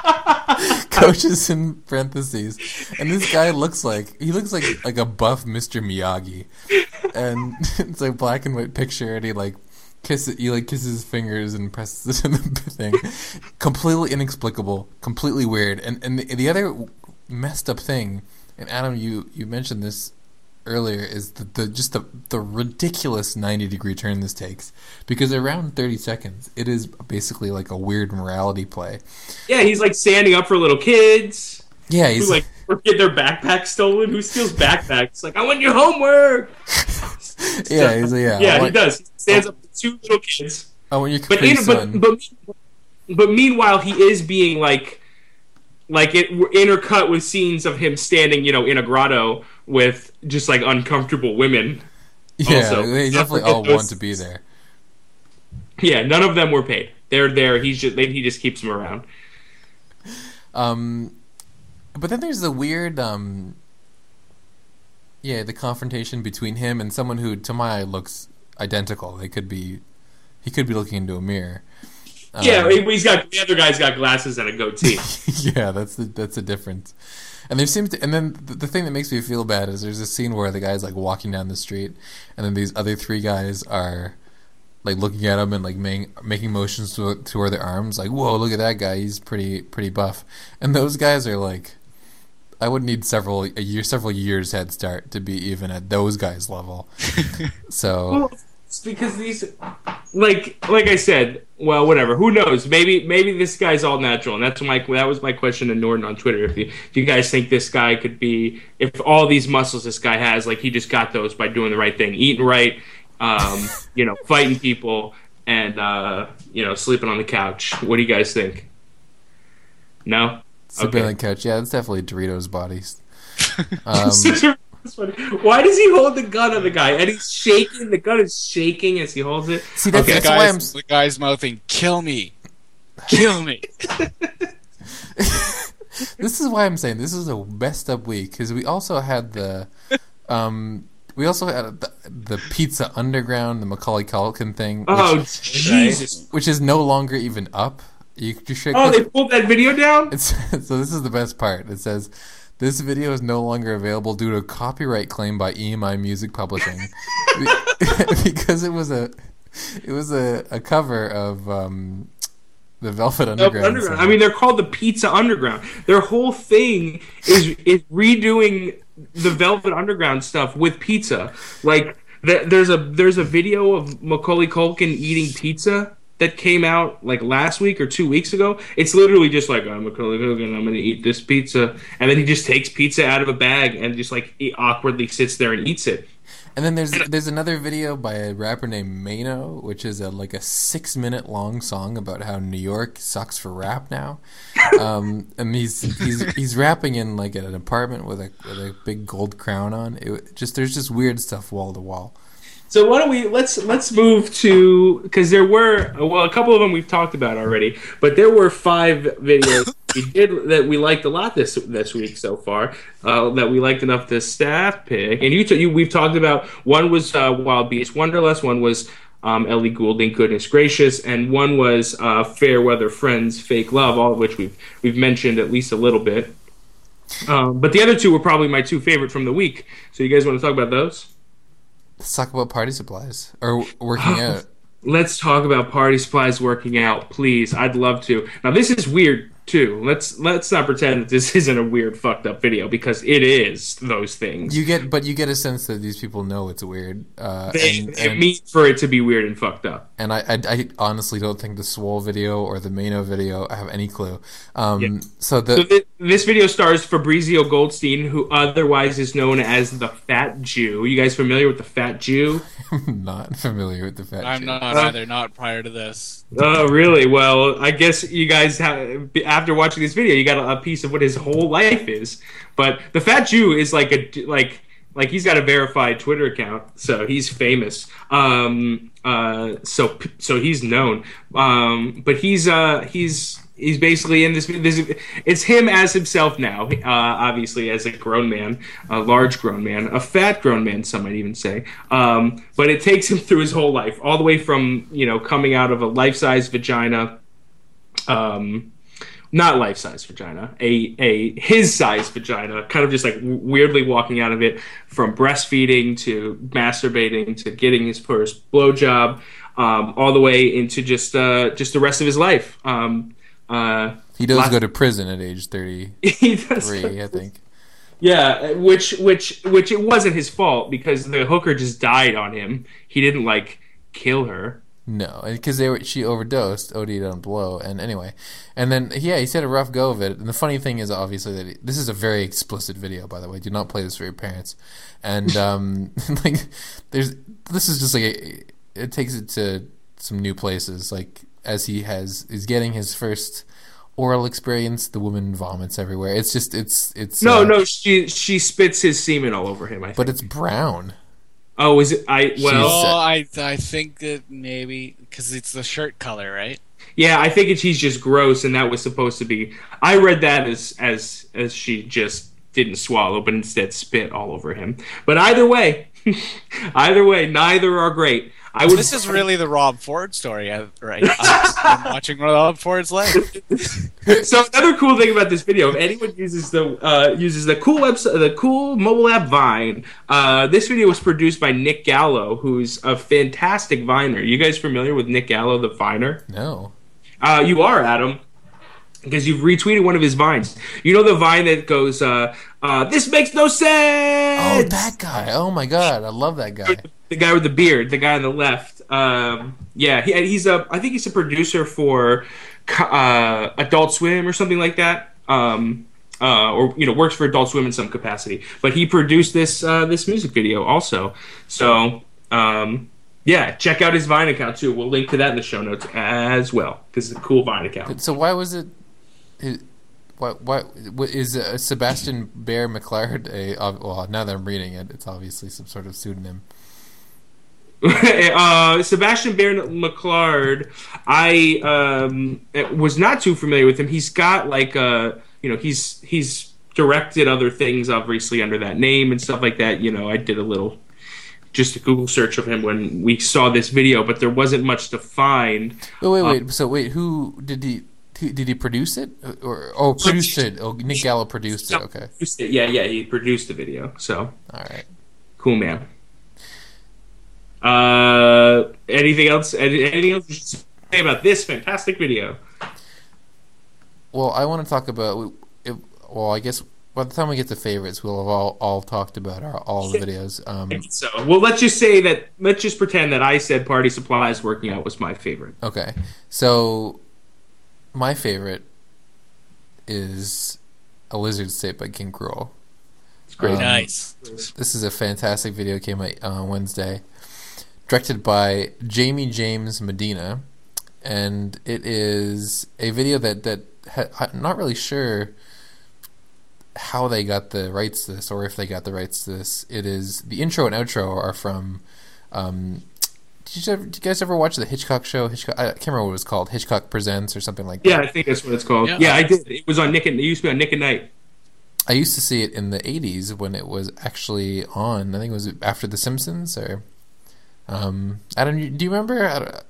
coaches in parentheses, and this guy looks like he looks like like a buff Mister Miyagi, and it's a black and white picture, and he like kisses he like kisses his fingers and presses it in the thing. Completely inexplicable, completely weird, and and the, the other messed up thing. And Adam, you, you mentioned this earlier, is the, the just the the ridiculous ninety degree turn this takes, because around thirty seconds, it is basically like a weird morality play. Yeah, he's like standing up for little kids. Yeah, he's who like or get their backpack stolen. Who steals backpacks? Like, I want your homework. yeah, he's like, yeah, yeah, want, he does. He stands up for two little kids. I want your But Capri in, Sun. but, but but meanwhile, he is being like. Like it intercut with scenes of him standing, you know, in a grotto with just like uncomfortable women. Yeah, also. they definitely all those, want to be there. Yeah, none of them were paid. They're there. He's just he just keeps them around. Um, but then there's the weird, um, yeah, the confrontation between him and someone who, to my eye, looks identical. They could be, he could be looking into a mirror. Yeah, um, he's got the other guy's got glasses and a goatee. Yeah, that's the that's the difference. And there seems to, and then the, the thing that makes me feel bad is there's a scene where the guy's like walking down the street, and then these other three guys are like looking at him and like making making motions to toward their arms, like, whoa, look at that guy, he's pretty pretty buff. And those guys are like, I would need several a year several years head start to be even at those guys' level. So. Well, it's because these, like, like I said, well, whatever. Who knows? Maybe, maybe this guy's all natural, and that's my that was my question to Norton on Twitter. If you, if you guys think this guy could be, if all these muscles this guy has, like he just got those by doing the right thing, eating right, um, you know, fighting people, and uh, you know, sleeping on the couch. What do you guys think? No, Sleeping okay. on the couch, yeah, that's definitely Doritos bodies. Um, That's funny. Why does he hold the gun on the guy? And he's shaking. The gun is shaking as he holds it. See, that's, The that's why I'm. guy's, the guy's mouthing, "Kill me, kill me." This is why I'm saying this is a messed up week, because we also had the, um, we also had the, the Pizza Underground, the Macaulay Culkin thing, which, Oh Jesus! which is no longer even up. You, you should. Oh, they pulled that video down. It's, so this is the best part. It says This video is no longer available due to a copyright claim by E M I Music Publishing because it was a it was a, a cover of um, the Velvet Underground. Underground. I mean, they're called the Pizza Underground. Their whole thing is is redoing the Velvet Underground stuff with pizza. Like th- there's a there's a video of Macaulay Culkin eating pizza that came out like last week or two weeks ago. It's literally just like, I'm Macaulay Culkin, I'm going to eat this pizza. And then he just takes pizza out of a bag and just like he awkwardly sits there and eats it. And then there's there's another video by a rapper named Mano, which is a like a six minute long song about how New York sucks for rap now. Um, and he's he's he's rapping in like an apartment with a with a big gold crown on. It just there's just weird stuff wall to wall. So why don't we let's let's move to, because there were well a couple of them we've talked about already, but there were five videos we did that we liked a lot this this week so far, uh, that we liked enough to staff pick. And you, t- you we've talked about, one was uh, Wild Beast Wonderlust, one was um, Ellie Goulding Goodness Gracious, and one was uh, Fairweather Friends Fake Love, all of which we've we've mentioned at least a little bit. Um, but the other two were probably my two favorite from the week. So you guys want to talk about those? Let's talk about party supplies or working out. Let's talk about party supplies working out, please. I'd love to. Now this is weird too. Let's let's not pretend that this isn't a weird fucked up video, because it is those things. You get, but you get a sense that these people know it's weird. Uh, They, and, they and, mean for it to be weird and fucked up. and I, I, I honestly don't think the Swole video or the Mano video have any clue. Um, Yeah. So the So th- this video stars Fabrizio Goldstein, who otherwise is known as the Fat Jew. You guys familiar with the Fat Jew? I'm not familiar with the fat. I'm shit. not either. Not prior to this. Oh, really? Well, I guess you guys have, after watching this video, you got a, a piece of what his whole life is. But the Fat Jew is like a like like he's got a verified Twitter account, so he's famous. Um, uh, so so he's known. Um, but he's uh he's he's basically in this. this it's him as himself now. Uh, obviously, as a grown man, a large grown man, a fat grown man, some might even say. Um, but it takes him through his whole life, all the way from, you know, coming out of a life-size vagina. Um, not life-size vagina, a a his-size vagina, kind of just like weirdly walking out of it, from breastfeeding to masturbating to getting his first blowjob, um, all the way into just uh, just the rest of his life. Um, uh, He does last- go to prison at age thirty-three, he does, I think. yeah, which which which it wasn't his fault, because the hooker just died on him. He didn't like kill her. No, because they were, she overdosed, O D'd on blow, and anyway, and then yeah, he's had a rough go of it. And the funny thing is, obviously, that he, this is a very explicit video, by the way. Do not play this for your parents. And um, like, there's this is just like a, it takes it to some new places. Like as he has is getting his first oral experience, the woman vomits everywhere. It's just it's it's No, uh, no, she she spits his semen all over him, I think. but it's brown. Oh, is it? I well, She's- Oh, I I think that maybe because it's the shirt color, right? yeah, I think it's, he's just gross, and that was supposed to be. I read that as as as she just didn't swallow, but instead spit all over him. But either way, either way, neither are great. I would. This is really the Rob Ford story, I- right? I'm watching Rob Ford's life. So another cool thing about this video, if anyone uses the uh, uses the cool website, the cool mobile app Vine, uh, this video was produced by Nick Gallo, who's a fantastic Viner. You guys familiar with Nick Gallo, the Viner? No. Uh, you are, Adam, because you've retweeted one of his vines. You know the Vine that goes, uh, uh, "This makes no sense." Oh, that guy! Oh my god, I love that guy. The guy with the beard, the guy on the left. Um, yeah, he, he's a. I think he's a producer for uh, Adult Swim or something like that. Um, uh, or you know, works for Adult Swim in some capacity. But he produced this uh, this music video also. So um, yeah, check out his Vine account too. We'll link to that in the show notes as well, because it's a cool Vine account. So why was it? it why? Why what, is uh, Sebastian Bear McLeod a? Uh, well, now that I'm reading it, it's obviously some sort of pseudonym. uh, Sebastian Baird McLeod, I um, was not too familiar with him. He's got like a, you know, he's he's directed other things obviously under that name and stuff like that. You know, I did a little just a Google search of him when we saw this video, but there wasn't much to find. Oh wait, Uh, wait. So wait, who did he? Did he produce it or oh produced it? Oh, Nick Gallo produced it. Okay. Produced it. Yeah, yeah, he produced the video. So. All right. Cool, man. Uh, anything else? Anything else you should say about this fantastic video? Well, I want to talk about. It, well, I guess by the time we get to favorites, we'll have all, all talked about our, all the videos. Um, so, well, let's just say that. Let's just pretend that I said "Party Supplies Working Out" was my favorite. Okay, so. My favorite is A Lizard's Tape by King Cruel. It's great. Um, nice. This is a fantastic video. Came out on uh, Wednesday. Directed by Jamie James Medina. And it is a video that, that ha- I'm not really sure how they got the rights to this or if they got the rights to this. It is, the intro and outro are from... Um, Did you, ever, did you guys ever watch the Hitchcock show? Hitchcock, I can't remember what it was called. Hitchcock Presents or something like that. Yeah, I think that's what it's called. Yeah, Yeah. I did. It was on Nick and it used to be on Nick at Night. I used to see it in the eighties when it was actually on. I think it was after The Simpsons or um Adam, do you remember? I don't,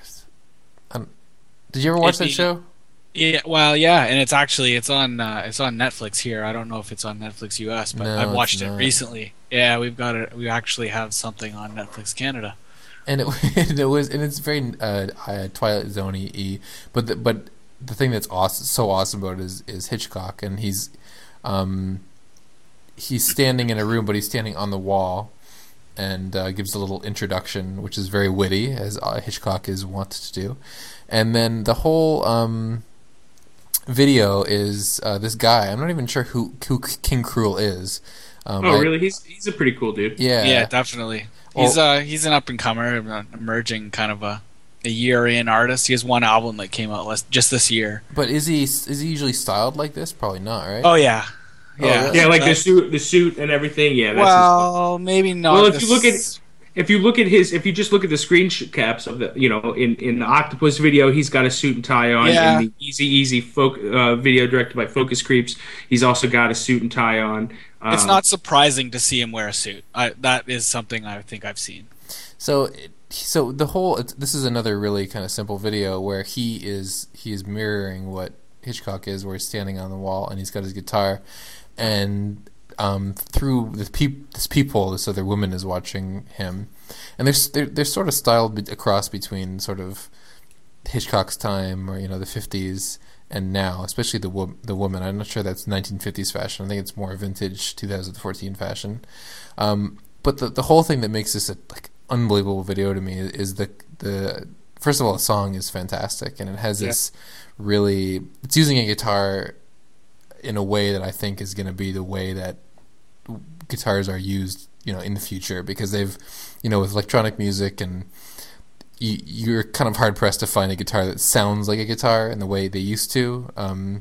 I don't, did you ever watch It- that show? Yeah, well, yeah, and it's actually it's on uh, it's on Netflix here. I don't know if it's on Netflix U S, but No, I've it's watched it not. recently. Yeah, we've got it. We actually have something on Netflix Canada. And it and it was and it's very uh, uh, Twilight Zone-y, but the, but the thing that's awesome, so awesome about it is is Hitchcock, and he's um he's standing in a room, but he's standing on the wall, and uh, gives a little introduction, which is very witty, as uh, Hitchcock is wont to do, and then the whole um video is uh, this guy. I'm not even sure who who King Cruel is. Um, Oh, I- really? He's he's a pretty cool dude. Yeah, Yeah, definitely. He's uh he's an up and comer, an emerging kind of a a year in artist. He has one album that came out last, just this year. But is he is he usually styled like this? Probably not, right? Oh yeah, Oh, yeah. really? Yeah, like the Uh, suit, the suit and everything. Yeah, that's his well, maybe not. Well, if you this- look at if you look at his if you just look at the screen sh- caps of the you know in, in the Octopus video, he's got a suit and tie on. Yeah. In the Easy Easy folk, uh, video directed by Focus Creeps, he's also got a suit and tie on. Um, it's not surprising to see him wear a suit. I, that is something I think I've seen. So, it- so the whole it's, this is another really kind of simple video where he is he is mirroring what Hitchcock is, where he's standing on the wall and he's got his guitar, and um, through the peep this peephole, this other woman is watching him, and they're they're, they're sort of styled be- across between sort of Hitchcock's time or you know the fifties and now, especially the wo- the woman. I'm not sure that's nineteen fifties fashion. I think it's more vintage two thousand fourteen fashion. Um, but the the whole thing that makes this a like unbelievable video to me is the the first of all, the song is fantastic, and it has Yeah. this really it's using a guitar in a way that I think is going to be the way that guitars are used, you know, in the future, because they've, you know, with electronic music and you, you're kind of hard pressed to find a guitar that sounds like a guitar in the way they used to um,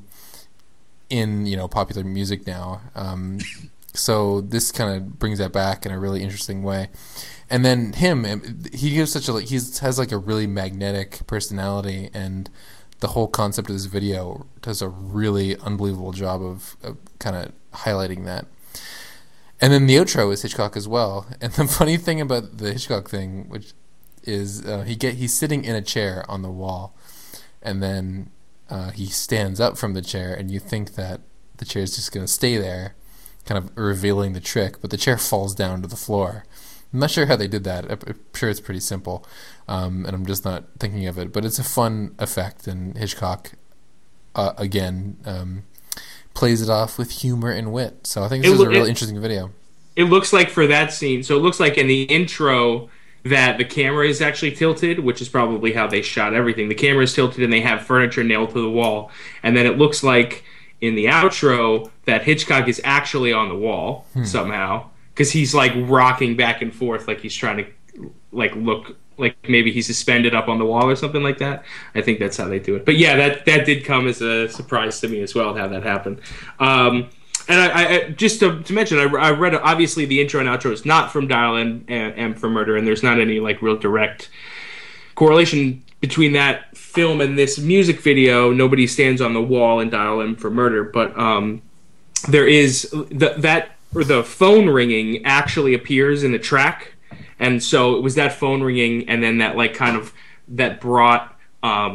in, you know, popular music now. Um, so this kind of brings that back in a really interesting way. And then him, he gives such a like he has like a really magnetic personality, and the whole concept of this video does a really unbelievable job of, of kind of highlighting that. And then the outro is Hitchcock as well. And the funny thing about the Hitchcock thing, which is uh, he get he's sitting in a chair on the wall, and then uh, he stands up from the chair, and you think that the chair is just going to stay there, kind of revealing the trick, but the chair falls down to the floor. I'm not sure how they did that. I'm sure it's pretty simple, um, and I'm just not thinking of it. But it's a fun effect, and Hitchcock, uh, again, um, plays it off with humor and wit. So I think this It is a lo- really it- interesting video. It looks like for that scene, so it looks like in the intro that the camera is actually tilted, which is probably how they shot everything. The camera is tilted and they have furniture nailed to the wall. And then it looks like in the outro that Hitchcock is actually on the wall somehow, because he's like rocking back and forth like he's trying to like look like maybe he's suspended up on the wall or something like that. I think that's how they do it. But yeah, that that did come as a surprise to me as well, how that happened. Um, and I, I just to, to mention, I, I read obviously the intro and outro is not from Dial M, M for Murder, and there's not any like real direct correlation between that film and this music video. Nobody stands on the wall in Dial M for Murder, but um, there is the, that or the phone ringing actually appears in the track, and so it was that phone ringing, and then that like kind of that brought um,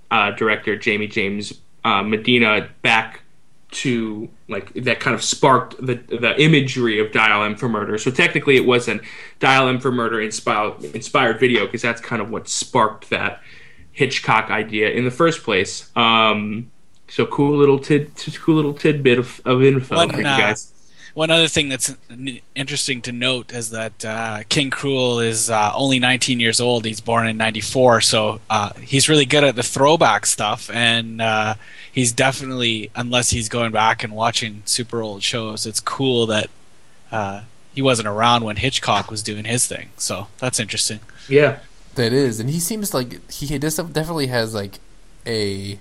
uh, director Jamie James uh, Medina back to like that kind of sparked the the imagery of Dial M for Murder. So technically, it wasn't Dial M for Murder inspired inspired video because that's kind of what sparked that Hitchcock idea in the first place. Um, so cool little tid, cool little tidbit of, of info One, for you uh, guys. One other thing that's n- interesting to note is that uh, King Cruel is uh, only nineteen years old. He's born in ninety-four, so uh, he's really good at the throwback stuff, and uh, he's definitely, unless he's going back and watching super old shows, it's cool that uh, he wasn't around when Hitchcock was doing his thing. So that's interesting. Yeah. That is, and he seems like he does definitely has like a.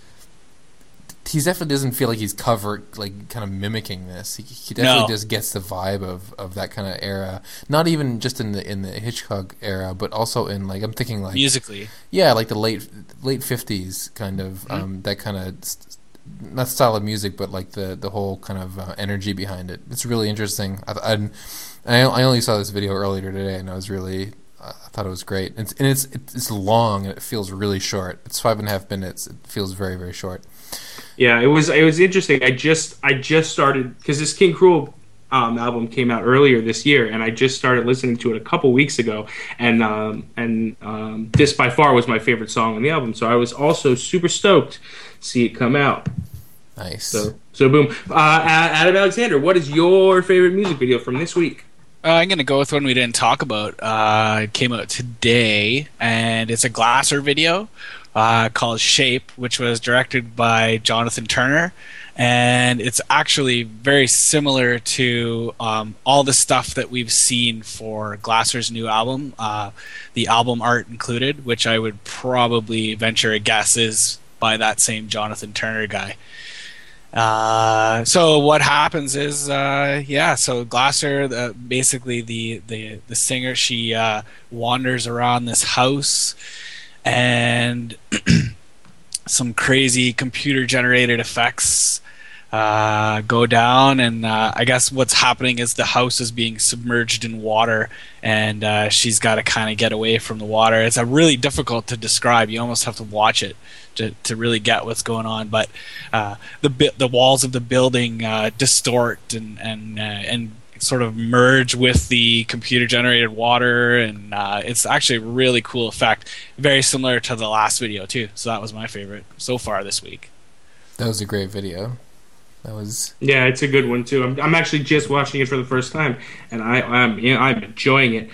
He definitely doesn't feel like he's covered, like kind of mimicking this. He, he definitely No. just gets the vibe of, of that kind of era. Not even just in the in the Hitchcock era, but also in like I'm thinking like Musically. yeah, like the late late fifties kind of Mm-hmm. um, that kind of st- not style of music, but like the the whole kind of uh, energy behind it. It's really interesting. I, I I only saw this video earlier today, and I was really. I thought it was great, it's, and it's it's long and it feels really short. It's five and a half minutes. It feels very very short. Yeah, it was it was interesting. I just I just started because this King Cruel um, album came out earlier this year, and I just started listening to it a couple weeks ago. And um, and um, this by far was my favorite song on the album. So I was also super stoked to see it come out. Nice. So so boom. Uh, Adam Alexander, what is your favorite music video from this week? Uh, I'm going to go with one we didn't talk about. Uh, it came out today, and it's a Glasser video uh, called Shape, which was directed by Jonathan Turner. And it's actually very similar to um, all the stuff that we've seen for Glasser's new album, uh, the album art included, which I would probably venture a guess is by that same Jonathan Turner guy. Uh, so what happens is, uh, yeah, so Glasser, the, basically the, the, the singer, she uh, wanders around this house, and some crazy computer-generated effects uh, go down, and uh, I guess what's happening is the house is being submerged in water, and uh, she's got to kind of get away from the water. It's a really difficult to describe. You almost have to watch it to, to really get what's going on. But uh, the bi- the walls of the building uh, distort and and uh, and sort of merge with the computer generated water, and uh, it's actually a really cool effect. Very similar to the last video too. So that was my favorite so far this week. That was a great video. That was Yeah, it's a good one too. I'm, I'm actually just watching it for the first time, and I, I'm you know, I'm enjoying it.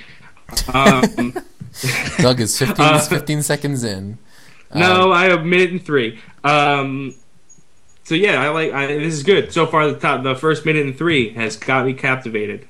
Um, Doug is fifteen, uh, fifteen seconds in. no, Um, I have a minute and three. Um, so yeah, I like. I, this is good so far. The top, the first minute and three has got me captivated.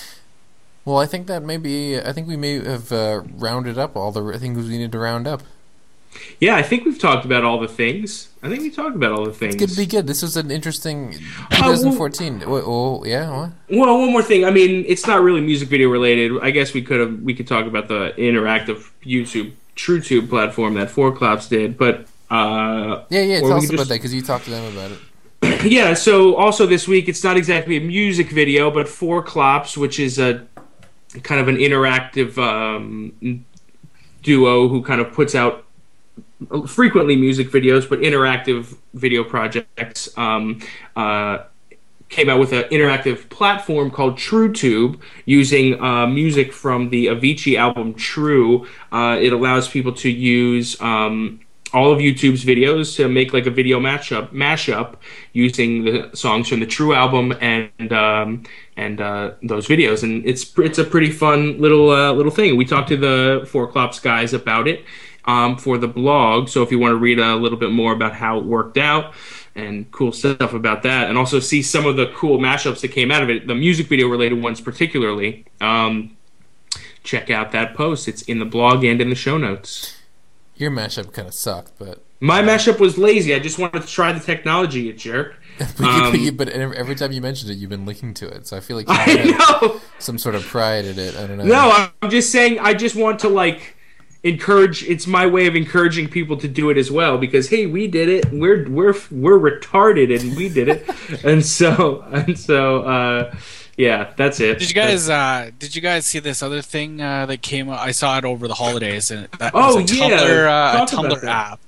well, I think that maybe I think we may have uh, rounded up all the things we needed to round up. Yeah, I think we've talked about all the things. I think we talked about all the things. It's good to be good. This was an interesting Uh, well- twenty fourteen. oh, oh, yeah, what? Well, one more thing. I mean, it's not really music video related. I guess we could have we could talk about the interactive YouTube TrueTube platform that Four Claps did, but uh, Yeah, yeah. or Tell we us could about just- that because you talked to them about it. yeah. So also this week, it's not exactly a music video, but Four Claps, which is a kind of an interactive um, duo who kind of puts out frequently music videos, but interactive video projects. Um, uh, came out with an interactive platform called TrueTube using uh, music from the Avicii album True. Uh, it allows people to use um, all of YouTube's videos to make like a video mashup, mashup using the songs from the True album and um, and uh, those videos. And it's it's a pretty fun little uh, little thing. We talked to the Four Clops guys about it um, for the blog. So if you want to read a little bit more about how it worked out and cool stuff about that, and also see some of the cool mashups that came out of it, the music video related ones particularly, um, check out that post. It's in the blog and in the show notes. Your mashup kind of sucked, but My mashup was lazy. I just wanted to try the technology, you jerk. but, you, Um, but, you, but every time you mentioned it, you've been linking to it. So I feel like you I have know. some sort of pride in it. I don't know. No, I'm just saying. I just want to like encourage. It's my way of encouraging people to do it as well. Because hey, we did it. We're we're we're retarded, and we did it. and so and so. Uh, yeah, that's it. Did you guys uh, did you guys see this other thing uh, that came out? I saw it over the holidays, and that Oh, was a yeah. Tumblr, uh, a Talk about Tumblr that. app.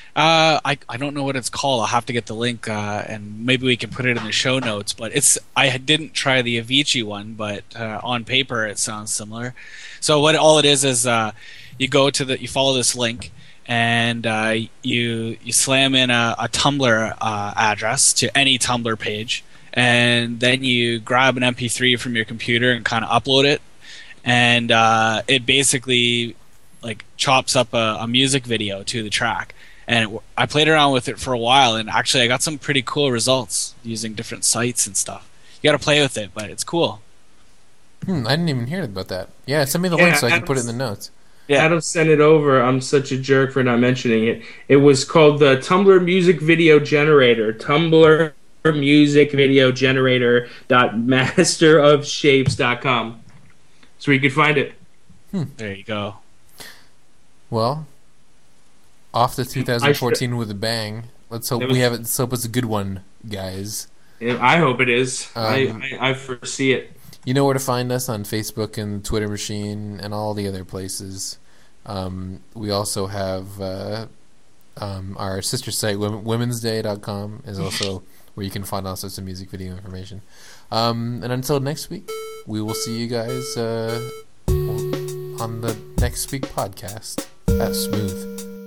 Uh, I I don't know what it's called. I'll have to get the link, uh, and maybe we can put it in the show notes. But it's I didn't try the Avicii one, but uh, on paper it sounds similar. So what all it is is uh, you go to the you follow this link, and uh, you you slam in a, a Tumblr uh, address to any Tumblr page, and then you grab an M P three from your computer and kind of upload it, and uh, it basically like chops up a, a music video to the track. And it, I played around with it for a while, and actually I got some pretty cool results using different sites and stuff. You got to play with it, but it's cool. Hmm, I didn't even hear about that. Yeah, send me the Yeah, link so I can Adam's- put it in the notes. Yeah. Adam sent it over. I'm such a jerk for not mentioning it. It was called the Tumblr Music Video Generator. Tumblr Music Video Generator dot master of shapes dot com. That's where you could find it. There you go. Well, off to two thousand fourteen with a bang. Let's hope It was- we have it. Let's hope it's a good one, guys. I hope it is. I, Um, I, I foresee it. You know where to find us on Facebook and Twitter Machine and all the other places. Um, we also have uh, um, our sister site, women's day dot com, is also where you can find all sorts of music video information. Um, and until next week, we will see you guys uh, on the next week podcast. That's smooth.